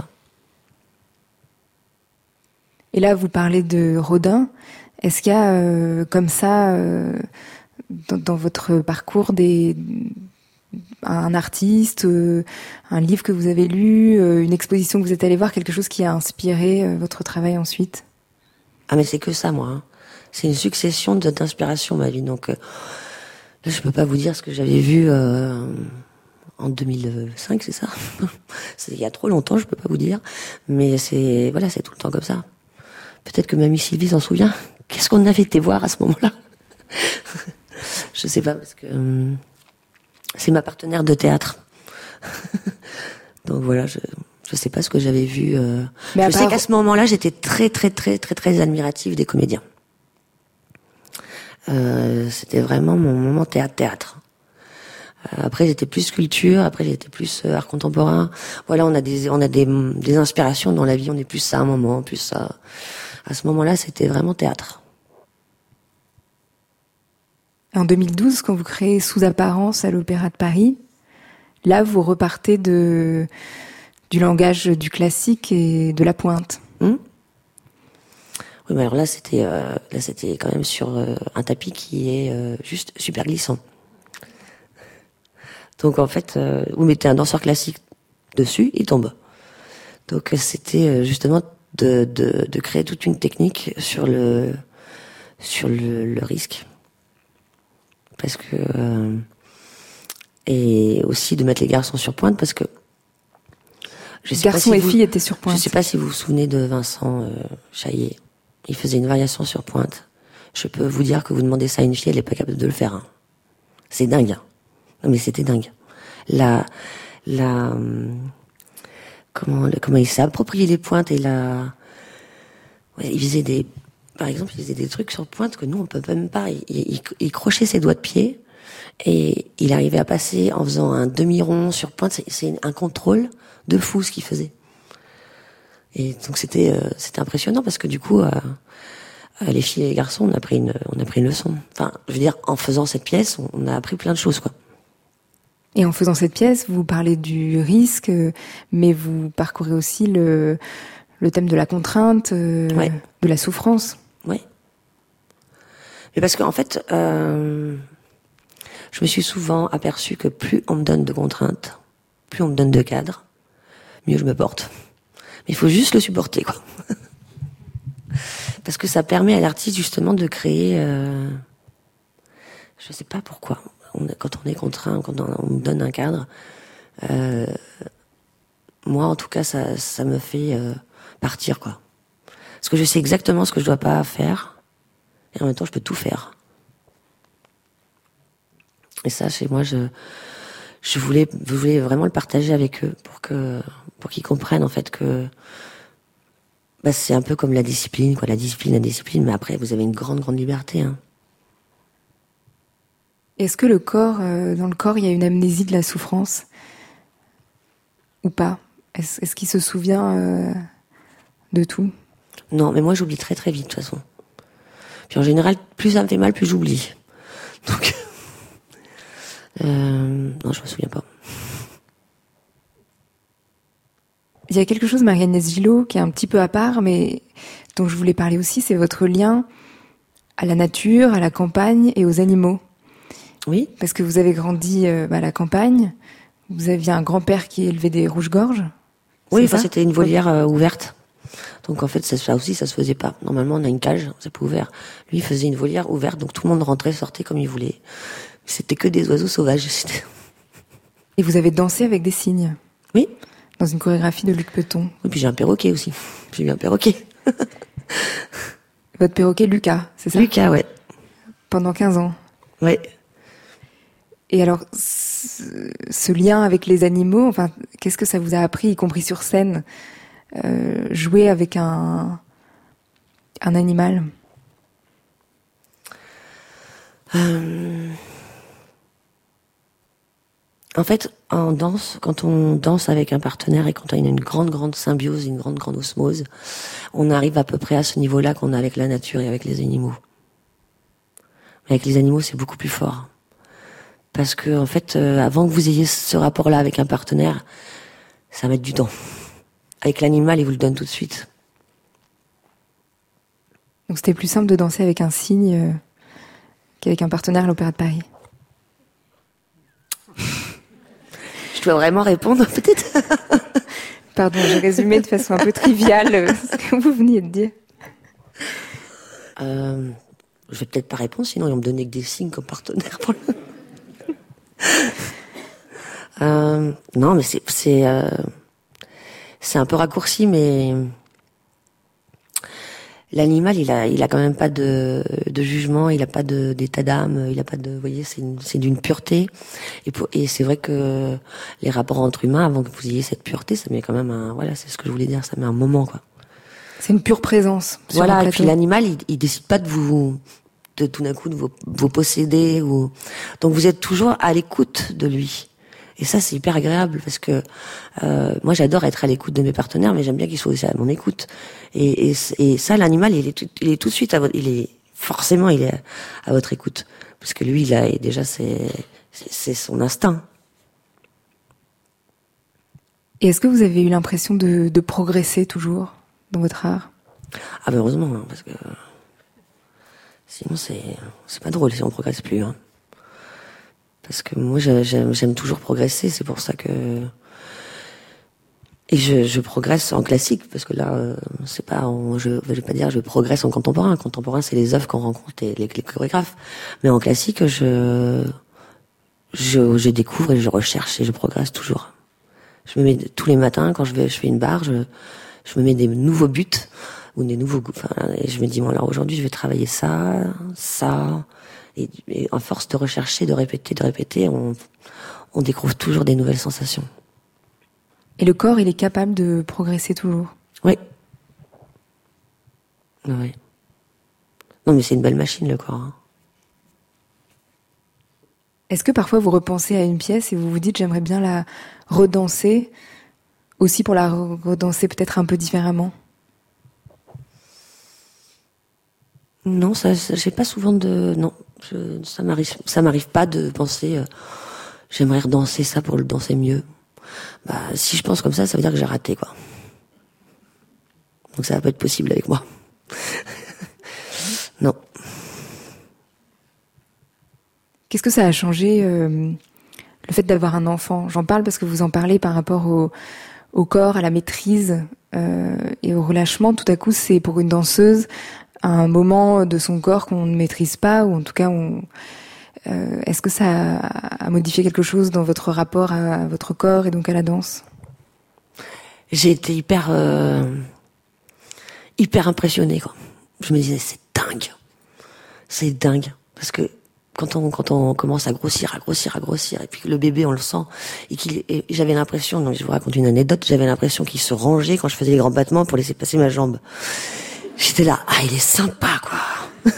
Et là, vous parlez de Rodin. Est-ce qu'il y a, euh, comme ça, euh, dans, dans votre parcours, des, un artiste, euh, un livre que vous avez lu, euh, une exposition que vous êtes allé voir, quelque chose qui a inspiré euh, votre travail ensuite ? Ah, mais c'est que ça, moi. Hein. C'est une succession de, d'inspiration, ma vie. Donc, euh, là, je peux pas vous dire ce que j'avais vu euh, en deux mille cinq, c'est ça ? C'est il y a trop longtemps, je peux pas vous dire. Mais c'est, voilà, c'est tout le temps comme ça. Peut-être que mamie Sylvie s'en souvient. Qu'est-ce qu'on avait été voir à ce moment-là ? Je sais pas, parce que euh, c'est ma partenaire de théâtre. Donc voilà, je je sais pas ce que j'avais vu. Euh... Je part... sais qu'à ce moment-là, j'étais très très très très très admirative des comédiens. Euh, c'était vraiment mon moment théâtre-théâtre. Euh, après, j'étais plus sculpture. Après, j'étais plus euh, art contemporain. Voilà, on a des on a des des inspirations dans la vie. On est plus ça à un moment, plus ça. À ce moment-là, c'était vraiment théâtre. En deux mille douze, quand vous créez Sous apparence à l'Opéra de Paris, là, vous repartez de du langage du classique et de la pointe. Mmh. Oui, mais alors là, c'était euh, là, c'était quand même sur euh, un tapis qui est euh, juste super glissant. Donc en fait, euh, vous mettez un danseur classique dessus, il tombe. Donc c'était euh, justement de, de, de créer toute une technique sur le sur le, le risque, parce que euh, et aussi de mettre les garçons sur pointe, parce que je sais garçons pas si et vous, filles étaient sur pointe. Je sais pas si vous vous souvenez de Vincent euh, Chaillet. Il faisait une variation sur pointe. Je peux vous dire que vous demandez ça à une fille, elle est pas capable de le faire. Hein. C'est dingue. Hein. Non mais c'était dingue. La la comment comment il s'est approprié les pointes et la ouais, il faisait des par exemple il faisait des trucs sur pointe que nous on peut même pas. Il, il, il crochait ses doigts de pied et il arrivait à passer en faisant un demi-rond sur pointe. C'est, c'est un contrôle de fou ce qu'il faisait. Et donc c'était euh, c'était impressionnant parce que du coup euh, les filles et les garçons on a pris une on a pris une leçon. Enfin je veux dire en faisant cette pièce on, on a appris plein de choses quoi. Et en faisant cette pièce, vous parlez du risque, mais vous parcourez aussi le, le thème de la contrainte, euh, ouais. de la souffrance. Oui. Mais parce qu'en fait, euh, je me suis souvent aperçue que plus on me donne de contraintes, plus on me donne de cadres, mieux je me porte. Mais il faut juste le supporter, quoi. Parce que ça permet à l'artiste justement de créer... Euh, je sais pas pourquoi... On, quand on est contraint, quand on, on me donne un cadre, euh, moi en tout cas ça, ça me fait euh, partir quoi. Parce que je sais exactement ce que je dois pas faire et en même temps je peux tout faire. Et ça chez moi je je voulais je voulais vraiment le partager avec eux pour que pour qu'ils comprennent en fait que bah, c'est un peu comme la discipline quoi, la discipline la discipline, mais après vous avez une grande grande liberté hein. Est-ce que le corps, euh, dans le corps, il y a une amnésie de la souffrance ou pas ? Est-ce, est-ce qu'il se souvient euh, de tout ? Non, mais moi j'oublie très très vite de toute façon. Puis en général, plus ça me fait mal, plus j'oublie. Donc, euh, non, je me souviens pas. Il y a quelque chose, Marie-Agnès Gillot, qui est un petit peu à part, mais dont je voulais parler aussi, c'est votre lien à la nature, à la campagne et aux animaux. Oui. Parce que vous avez grandi euh, à la campagne, vous aviez un grand-père qui élevait des rouges-gorges. Oui, enfin, c'était une volière euh, ouverte. Donc en fait, ça, ça aussi, ça se faisait pas. Normalement, on a une cage, c'est pas ouvert. Lui, il faisait une volière ouverte, donc tout le monde rentrait, sortait comme il voulait. C'était que des oiseaux sauvages. C'était... Et vous avez dansé avec des cygnes? Oui. Dans une chorégraphie de Luc Peton. Et puis j'ai un perroquet aussi. J'ai eu un perroquet. Votre perroquet Lucas, c'est ça? Lucas, ouais. Pendant quinze ans. Ouais. Et alors, ce, ce lien avec les animaux, enfin, qu'est-ce que ça vous a appris, y compris sur scène, euh, jouer avec un, un animal? euh... En fait, en danse, quand on danse avec un partenaire et quand on a une grande, grande symbiose, une grande, grande osmose, on arrive à peu près à ce niveau-là qu'on a avec la nature et avec les animaux. Mais avec les animaux, c'est beaucoup plus fort. Parce que, en fait, euh, avant que vous ayez ce rapport-là avec un partenaire, ça va mettre du temps. Avec l'animal, il vous le donne tout de suite. Donc c'était plus simple de danser avec un cygne euh, qu'avec un partenaire à l'Opéra de Paris. Je dois vraiment répondre, peut-être? Pardon, j'ai résumé de façon un peu triviale euh, ce que vous veniez de dire. Euh, je vais peut-être pas répondre, sinon ils vont me donner que des signes comme partenaire pour le... euh, non, mais c'est c'est euh, c'est un peu raccourci, mais l'animal, il a il a quand même pas de de jugement, il a pas de d'état d'âme, il a pas de, vous voyez, c'est une, c'est d'une pureté. Et pour, et c'est vrai que les rapports entre humains, avant que vous ayez cette pureté, ça met quand même un, voilà, c'est ce que je voulais dire, ça met un moment, quoi. C'est une pure présence. Sur Voilà, un et puis l'animal, il, il décide pas de vous, de tout d'un coup de vous, vous posséder ou, donc vous êtes toujours à l'écoute de lui. Et ça, c'est hyper agréable parce que euh, moi, j'adore être à l'écoute de mes partenaires, mais j'aime bien qu'ils soient aussi à mon écoute. Et, et, et ça, l'animal, il est tout, il est tout de suite à votre, il est forcément, il est à, à votre écoute parce que lui, il a et déjà, c'est, c'est, c'est son instinct. Et est-ce que vous avez eu l'impression de, de progresser toujours dans votre art? Ah ben heureusement, hein, parce que sinon c'est c'est pas drôle si on progresse plus. Hein. Parce que moi j'aime, j'aime toujours progresser, c'est pour ça que et je, je progresse en classique parce que là euh, c'est pas en, je, je vais pas dire je progresse en contemporain. En contemporain c'est les œuvres qu'on rencontre et les, les chorégraphes, mais en classique je je je découvre et je recherche et je progresse toujours. Je me mets tous les matins quand je vais je fais une barre, je je me mets des nouveaux buts ou des nouveaux goûts. Enfin, et je me dis bon alors aujourd'hui je vais travailler ça, ça. Et, et à force de rechercher, de répéter, de répéter, on, on découvre toujours des nouvelles sensations. Et le corps, il est capable de progresser toujours? Oui. Oui. Non, mais c'est une belle machine, le corps. Hein. Est-ce que parfois vous repensez à une pièce et vous vous dites j'aimerais bien la redanser, aussi pour la redanser peut-être un peu différemment? Non, ça, ça j'ai pas souvent de... Non, je, ça m'arrive ça m'arrive pas de penser euh, j'aimerais redanser ça pour le danser mieux. Bah, si je pense comme ça, ça veut dire que j'ai raté, quoi. Donc ça va pas être possible avec moi. Non. Qu'est-ce que ça a changé, euh, le fait d'avoir un enfant? J'en parle parce que vous en parlez par rapport au, au corps, à la maîtrise euh, et au relâchement. Tout à coup, c'est pour une danseuse un moment de son corps qu'on ne maîtrise pas, ou en tout cas, on, euh, est-ce que ça a, a modifié quelque chose dans votre rapport à, à votre corps et donc à la danse? J'ai été hyper, euh, hyper impressionnée, quoi. Je me disais, c'est dingue. C'est dingue. Parce que quand on, quand on commence à grossir, à grossir, à grossir, et puis que le bébé, on le sent, et qu'il, et j'avais l'impression, donc je vous raconte une anecdote, j'avais l'impression qu'il se rangeait quand je faisais les grands battements pour laisser passer ma jambe. J'étais là, ah, il est sympa, quoi.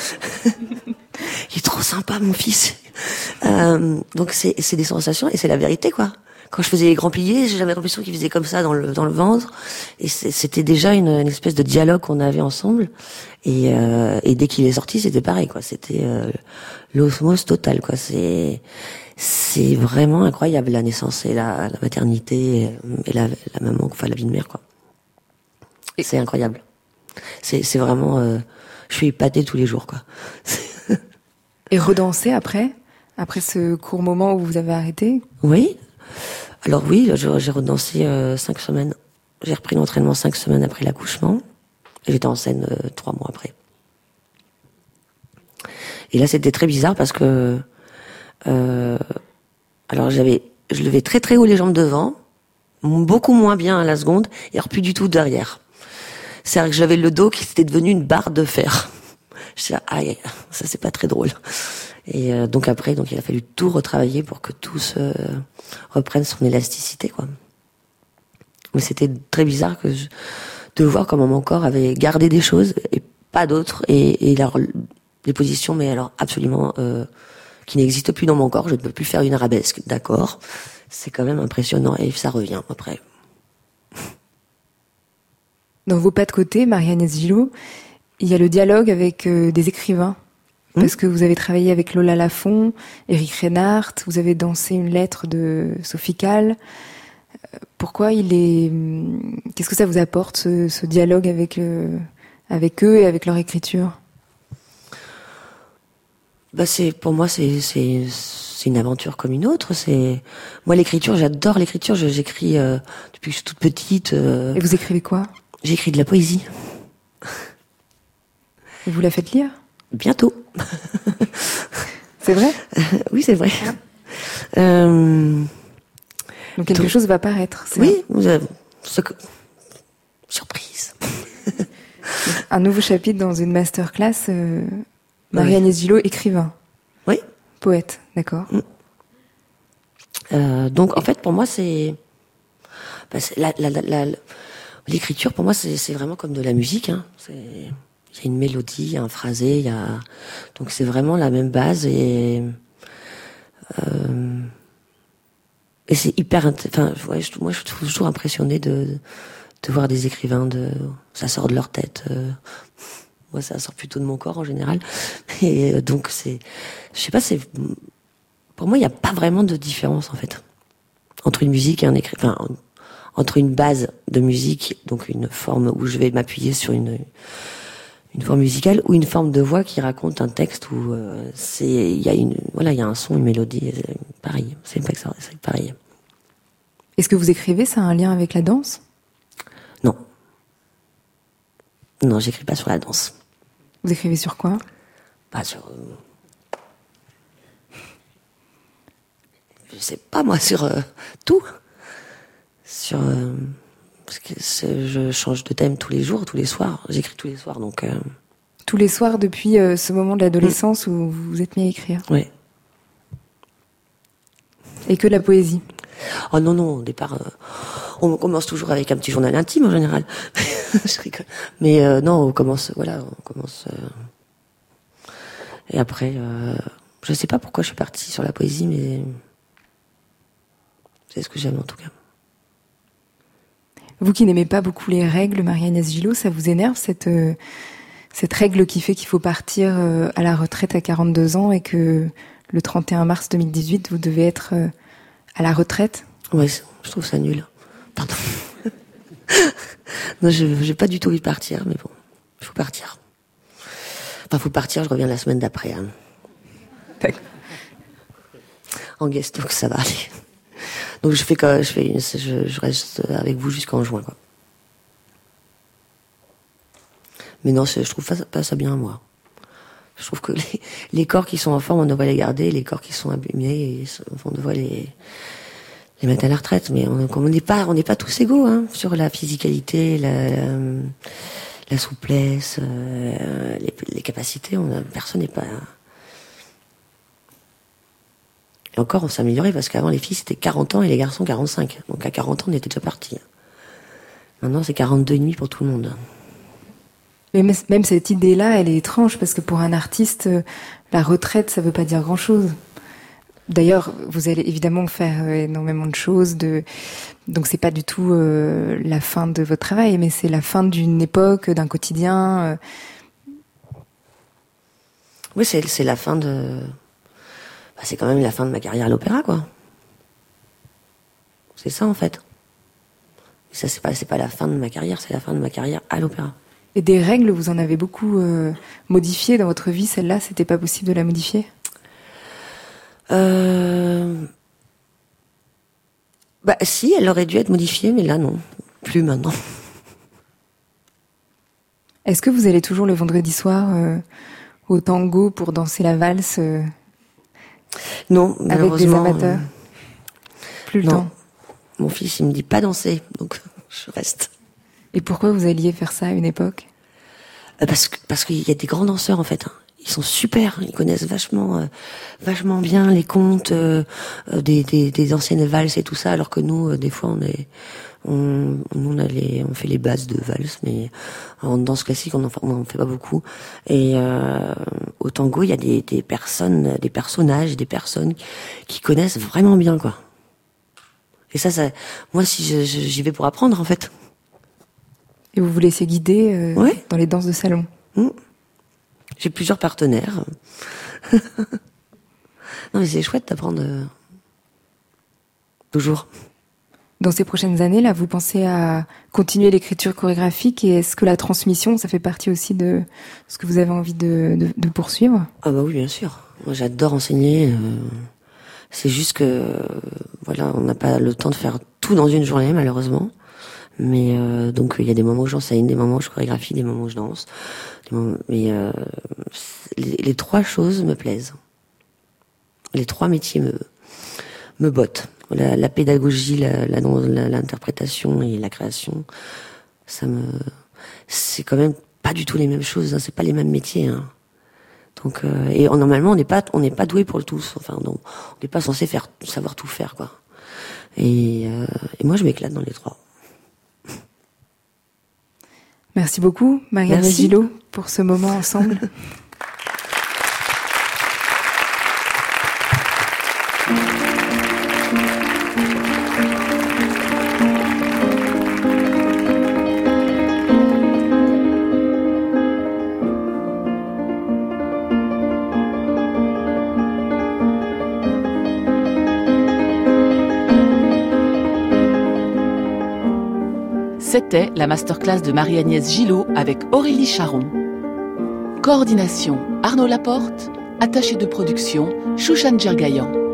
Il est trop sympa, mon fils. Euh, donc c'est, c'est des sensations, et c'est la vérité, quoi. Quand je faisais les grands pliés, j'avais l'impression qu'il faisait comme ça dans le dans le ventre, et c'était déjà une, une espèce de dialogue qu'on avait ensemble. Et, euh, et dès qu'il est sorti, c'était pareil, quoi. C'était euh, l'osmose totale, quoi. C'est c'est vraiment incroyable, la naissance et la, la maternité et la, la maman, enfin la vie de mère, quoi. Et c'est incroyable. C'est c'est vraiment, euh, je suis épatée tous les jours, quoi. Et redanser après, après ce court moment où vous avez arrêté? Oui. Alors oui, j'ai redansé euh, cinq semaines. J'ai repris l'entraînement cinq semaines après l'accouchement. Et j'étais en scène euh, trois mois après. Et là, c'était très bizarre parce que... Euh, alors, j'avais je levais très très haut les jambes devant, beaucoup moins bien à la seconde, et alors plus du tout derrière. C'est-à-dire que j'avais le dos qui était devenu une barre de fer. Je disais, aïe, ça c'est pas très drôle. Et euh, donc après, donc il a fallu tout retravailler pour que tout se reprenne son élasticité, quoi. Mais c'était très bizarre que je, de voir comment mon corps avait gardé des choses et pas d'autres, et, et la, les positions, mais alors absolument euh, qui n'existent plus dans mon corps. Je ne peux plus faire une arabesque, d'accord. C'est quand même impressionnant, et ça revient après. Dans vos pas de côté, Marie-Agnès Gillot, il y a le dialogue avec euh, des écrivains. Mmh. Parce que vous avez travaillé avec Lola Lafont, Éric Reinhardt, vous avez dansé une lettre de Sophie Calle. Pourquoi il est... Qu'est-ce que ça vous apporte, ce, ce dialogue avec, euh, avec eux et avec leur écriture? Bah c'est, pour moi, c'est, c'est, c'est une aventure comme une autre. C'est, moi, l'écriture, j'adore l'écriture. Je, j'écris euh, depuis que je suis toute petite. Euh... Et vous écrivez quoi? J'écris de la poésie. Et vous la faites lire? Bientôt. C'est vrai? Oui, c'est vrai. Euh... Donc quelque Donc, chose va paraître. C'est oui, vous avez... surprise. Un nouveau chapitre dans une masterclass. Euh... Marie-Agnès oui. Gillot, écrivain. Oui. Poète, d'accord. Euh, donc en fait, pour moi, c'est, bah, c'est la, la, la, la... l'écriture. Pour moi, c'est, c'est vraiment comme de la musique. Hein. C'est... Il y a une mélodie, il y a un phrasé, il y a... Donc c'est vraiment la même base, et... Euh... Et c'est hyper... Enfin, ouais, je... moi je suis toujours impressionnée de... de voir des écrivains, de... ça sort de leur tête. Euh... Moi ça sort plutôt de mon corps en général. Et donc c'est... Je sais pas, c'est... Pour moi il n'y a pas vraiment de différence en fait. Entre une musique et un écrivain. Enfin, entre une base de musique, donc une forme où je vais m'appuyer sur une... une forme musicale, ou une forme de voix qui raconte un texte où euh, c'est il y a une voilà il y a un son, une mélodie, pareil, c'est pas que ça, c'est pareil. Est-ce que vous écrivez, ça a un lien avec la danse? Non, non, j'écris pas sur la danse. Vous écrivez sur quoi? Pas sur euh... je sais pas moi, sur euh, tout, sur euh... parce que c'est, je change de thème tous les jours, tous les soirs. J'écris tous les soirs, donc... Euh... Tous les soirs depuis euh, ce moment de l'adolescence mmh. où vous vous êtes mis à écrire? Oui. Et que de la poésie? Oh non, non, au départ, euh, on commence toujours avec un petit journal intime, en général. Je rigole. Mais euh, non, on commence... Voilà, on commence... Euh... Et après, euh... je sais pas pourquoi je suis partie sur la poésie, mais... c'est ce que j'aime, en tout cas. Vous qui n'aimez pas beaucoup les règles, Marie-Agnès Gillot, ça vous énerve cette, euh, cette règle qui fait qu'il faut partir euh, à la retraite à quarante-deux ans et que le trente et un mars deux mille dix-huit, vous devez être euh, à la retraite? Ouais, je trouve ça nul. Pardon. Non, je j'ai pas du tout envie de partir, mais bon, il faut partir. Enfin, faut partir, je reviens la semaine d'après. Hein. D'accord. En guest talk, ça va aller. Donc je fais quoi, je fais une, je, je reste avec vous jusqu'en juin, quoi. Mais non, je trouve pas, pas ça bien, moi. Je trouve que les, les corps qui sont en forme, on devrait les garder, les corps qui sont abîmés, on devrait les, les mettre à la retraite. Mais on, comme on n'est pas, on n'est pas tous égaux, hein, sur la physicalité, la, la, la souplesse, euh, les, les capacités. On a, personne n'est pas. Et encore, on s'est amélioré parce qu'avant, les filles, c'était quarante ans et les garçons, quarante-cinq. Donc à quarante ans, on était déjà partis. Maintenant, c'est quarante-deux et demi pour tout le monde. Mais même cette idée-là, elle est étrange parce que pour un artiste, la retraite, ça veut pas dire grand-chose. D'ailleurs, vous allez évidemment faire énormément de choses, de... donc c'est pas du tout euh, la fin de votre travail, mais c'est la fin d'une époque, d'un quotidien. Euh... Oui, c'est, c'est la fin de... Bah, c'est quand même la fin de ma carrière à l'opéra, quoi. C'est ça, en fait. Et ça, c'est pas, c'est pas la fin de ma carrière, c'est la fin de ma carrière à l'opéra. Et des règles, vous en avez beaucoup euh, modifiées dans votre vie. Celle-là, c'était pas possible de la modifier? Euh... Bah si, elle aurait dû être modifiée, mais là, non. Plus maintenant. Est-ce que vous allez toujours le vendredi soir euh, au tango pour danser la valse euh, Non, avec des amateurs? Plus le non. temps. Mon fils, il me dit pas danser, donc je reste. Et pourquoi vous alliez faire ça à une époque ? euh, Parce que parce qu'il y a des grands danseurs en fait. Hein. Ils sont super, ils connaissent vachement, euh, vachement bien les contes euh, des, des, des anciennes valses et tout ça, alors que nous, euh, des fois, on est, on, on a les, on fait les bases de valse, mais en danse classique, on en, on en fait pas beaucoup. Et euh, au tango, il y a des, des personnes, des personnages, des personnes qui connaissent vraiment bien, quoi. Et ça, ça, moi, si je, je, j'y vais pour apprendre, en fait. Et vous vous laissez guider euh, ouais. dans les danses de salon. Mmh. J'ai plusieurs partenaires. Non, mais c'est chouette d'apprendre euh... toujours. Dans ces prochaines années, là, vous pensez à continuer l'écriture chorégraphique et est-ce que la transmission, ça fait partie aussi de ce que vous avez envie de, de, de poursuivre ? Ah bah oui, bien sûr. Moi, j'adore enseigner. Euh... C'est juste que, euh, voilà, on n'a pas le temps de faire tout dans une journée, malheureusement. Mais euh, donc il y a des moments où j'enseigne, des moments où je chorégraphie, des moments où je danse. Des moments... Mais euh, les, les trois choses me plaisent. Les trois métiers me me bottent. La, la pédagogie, la, la, la, l'interprétation et la création, ça me, c'est quand même pas du tout les mêmes choses. Hein, c'est pas les mêmes métiers. Hein. Donc euh, et normalement on n'est pas on n'est pas doué pour le tous. Enfin non, on n'est pas censé faire savoir tout faire quoi. Et, euh, et moi je m'éclate dans les trois. Merci beaucoup, Marianne Gillot, pour ce moment ensemble. C'était la masterclass de Marie-Agnès Gillot avec Aurélie Charon. Coordination Arnaud Laporte, attaché de production Chouchane Djergayan.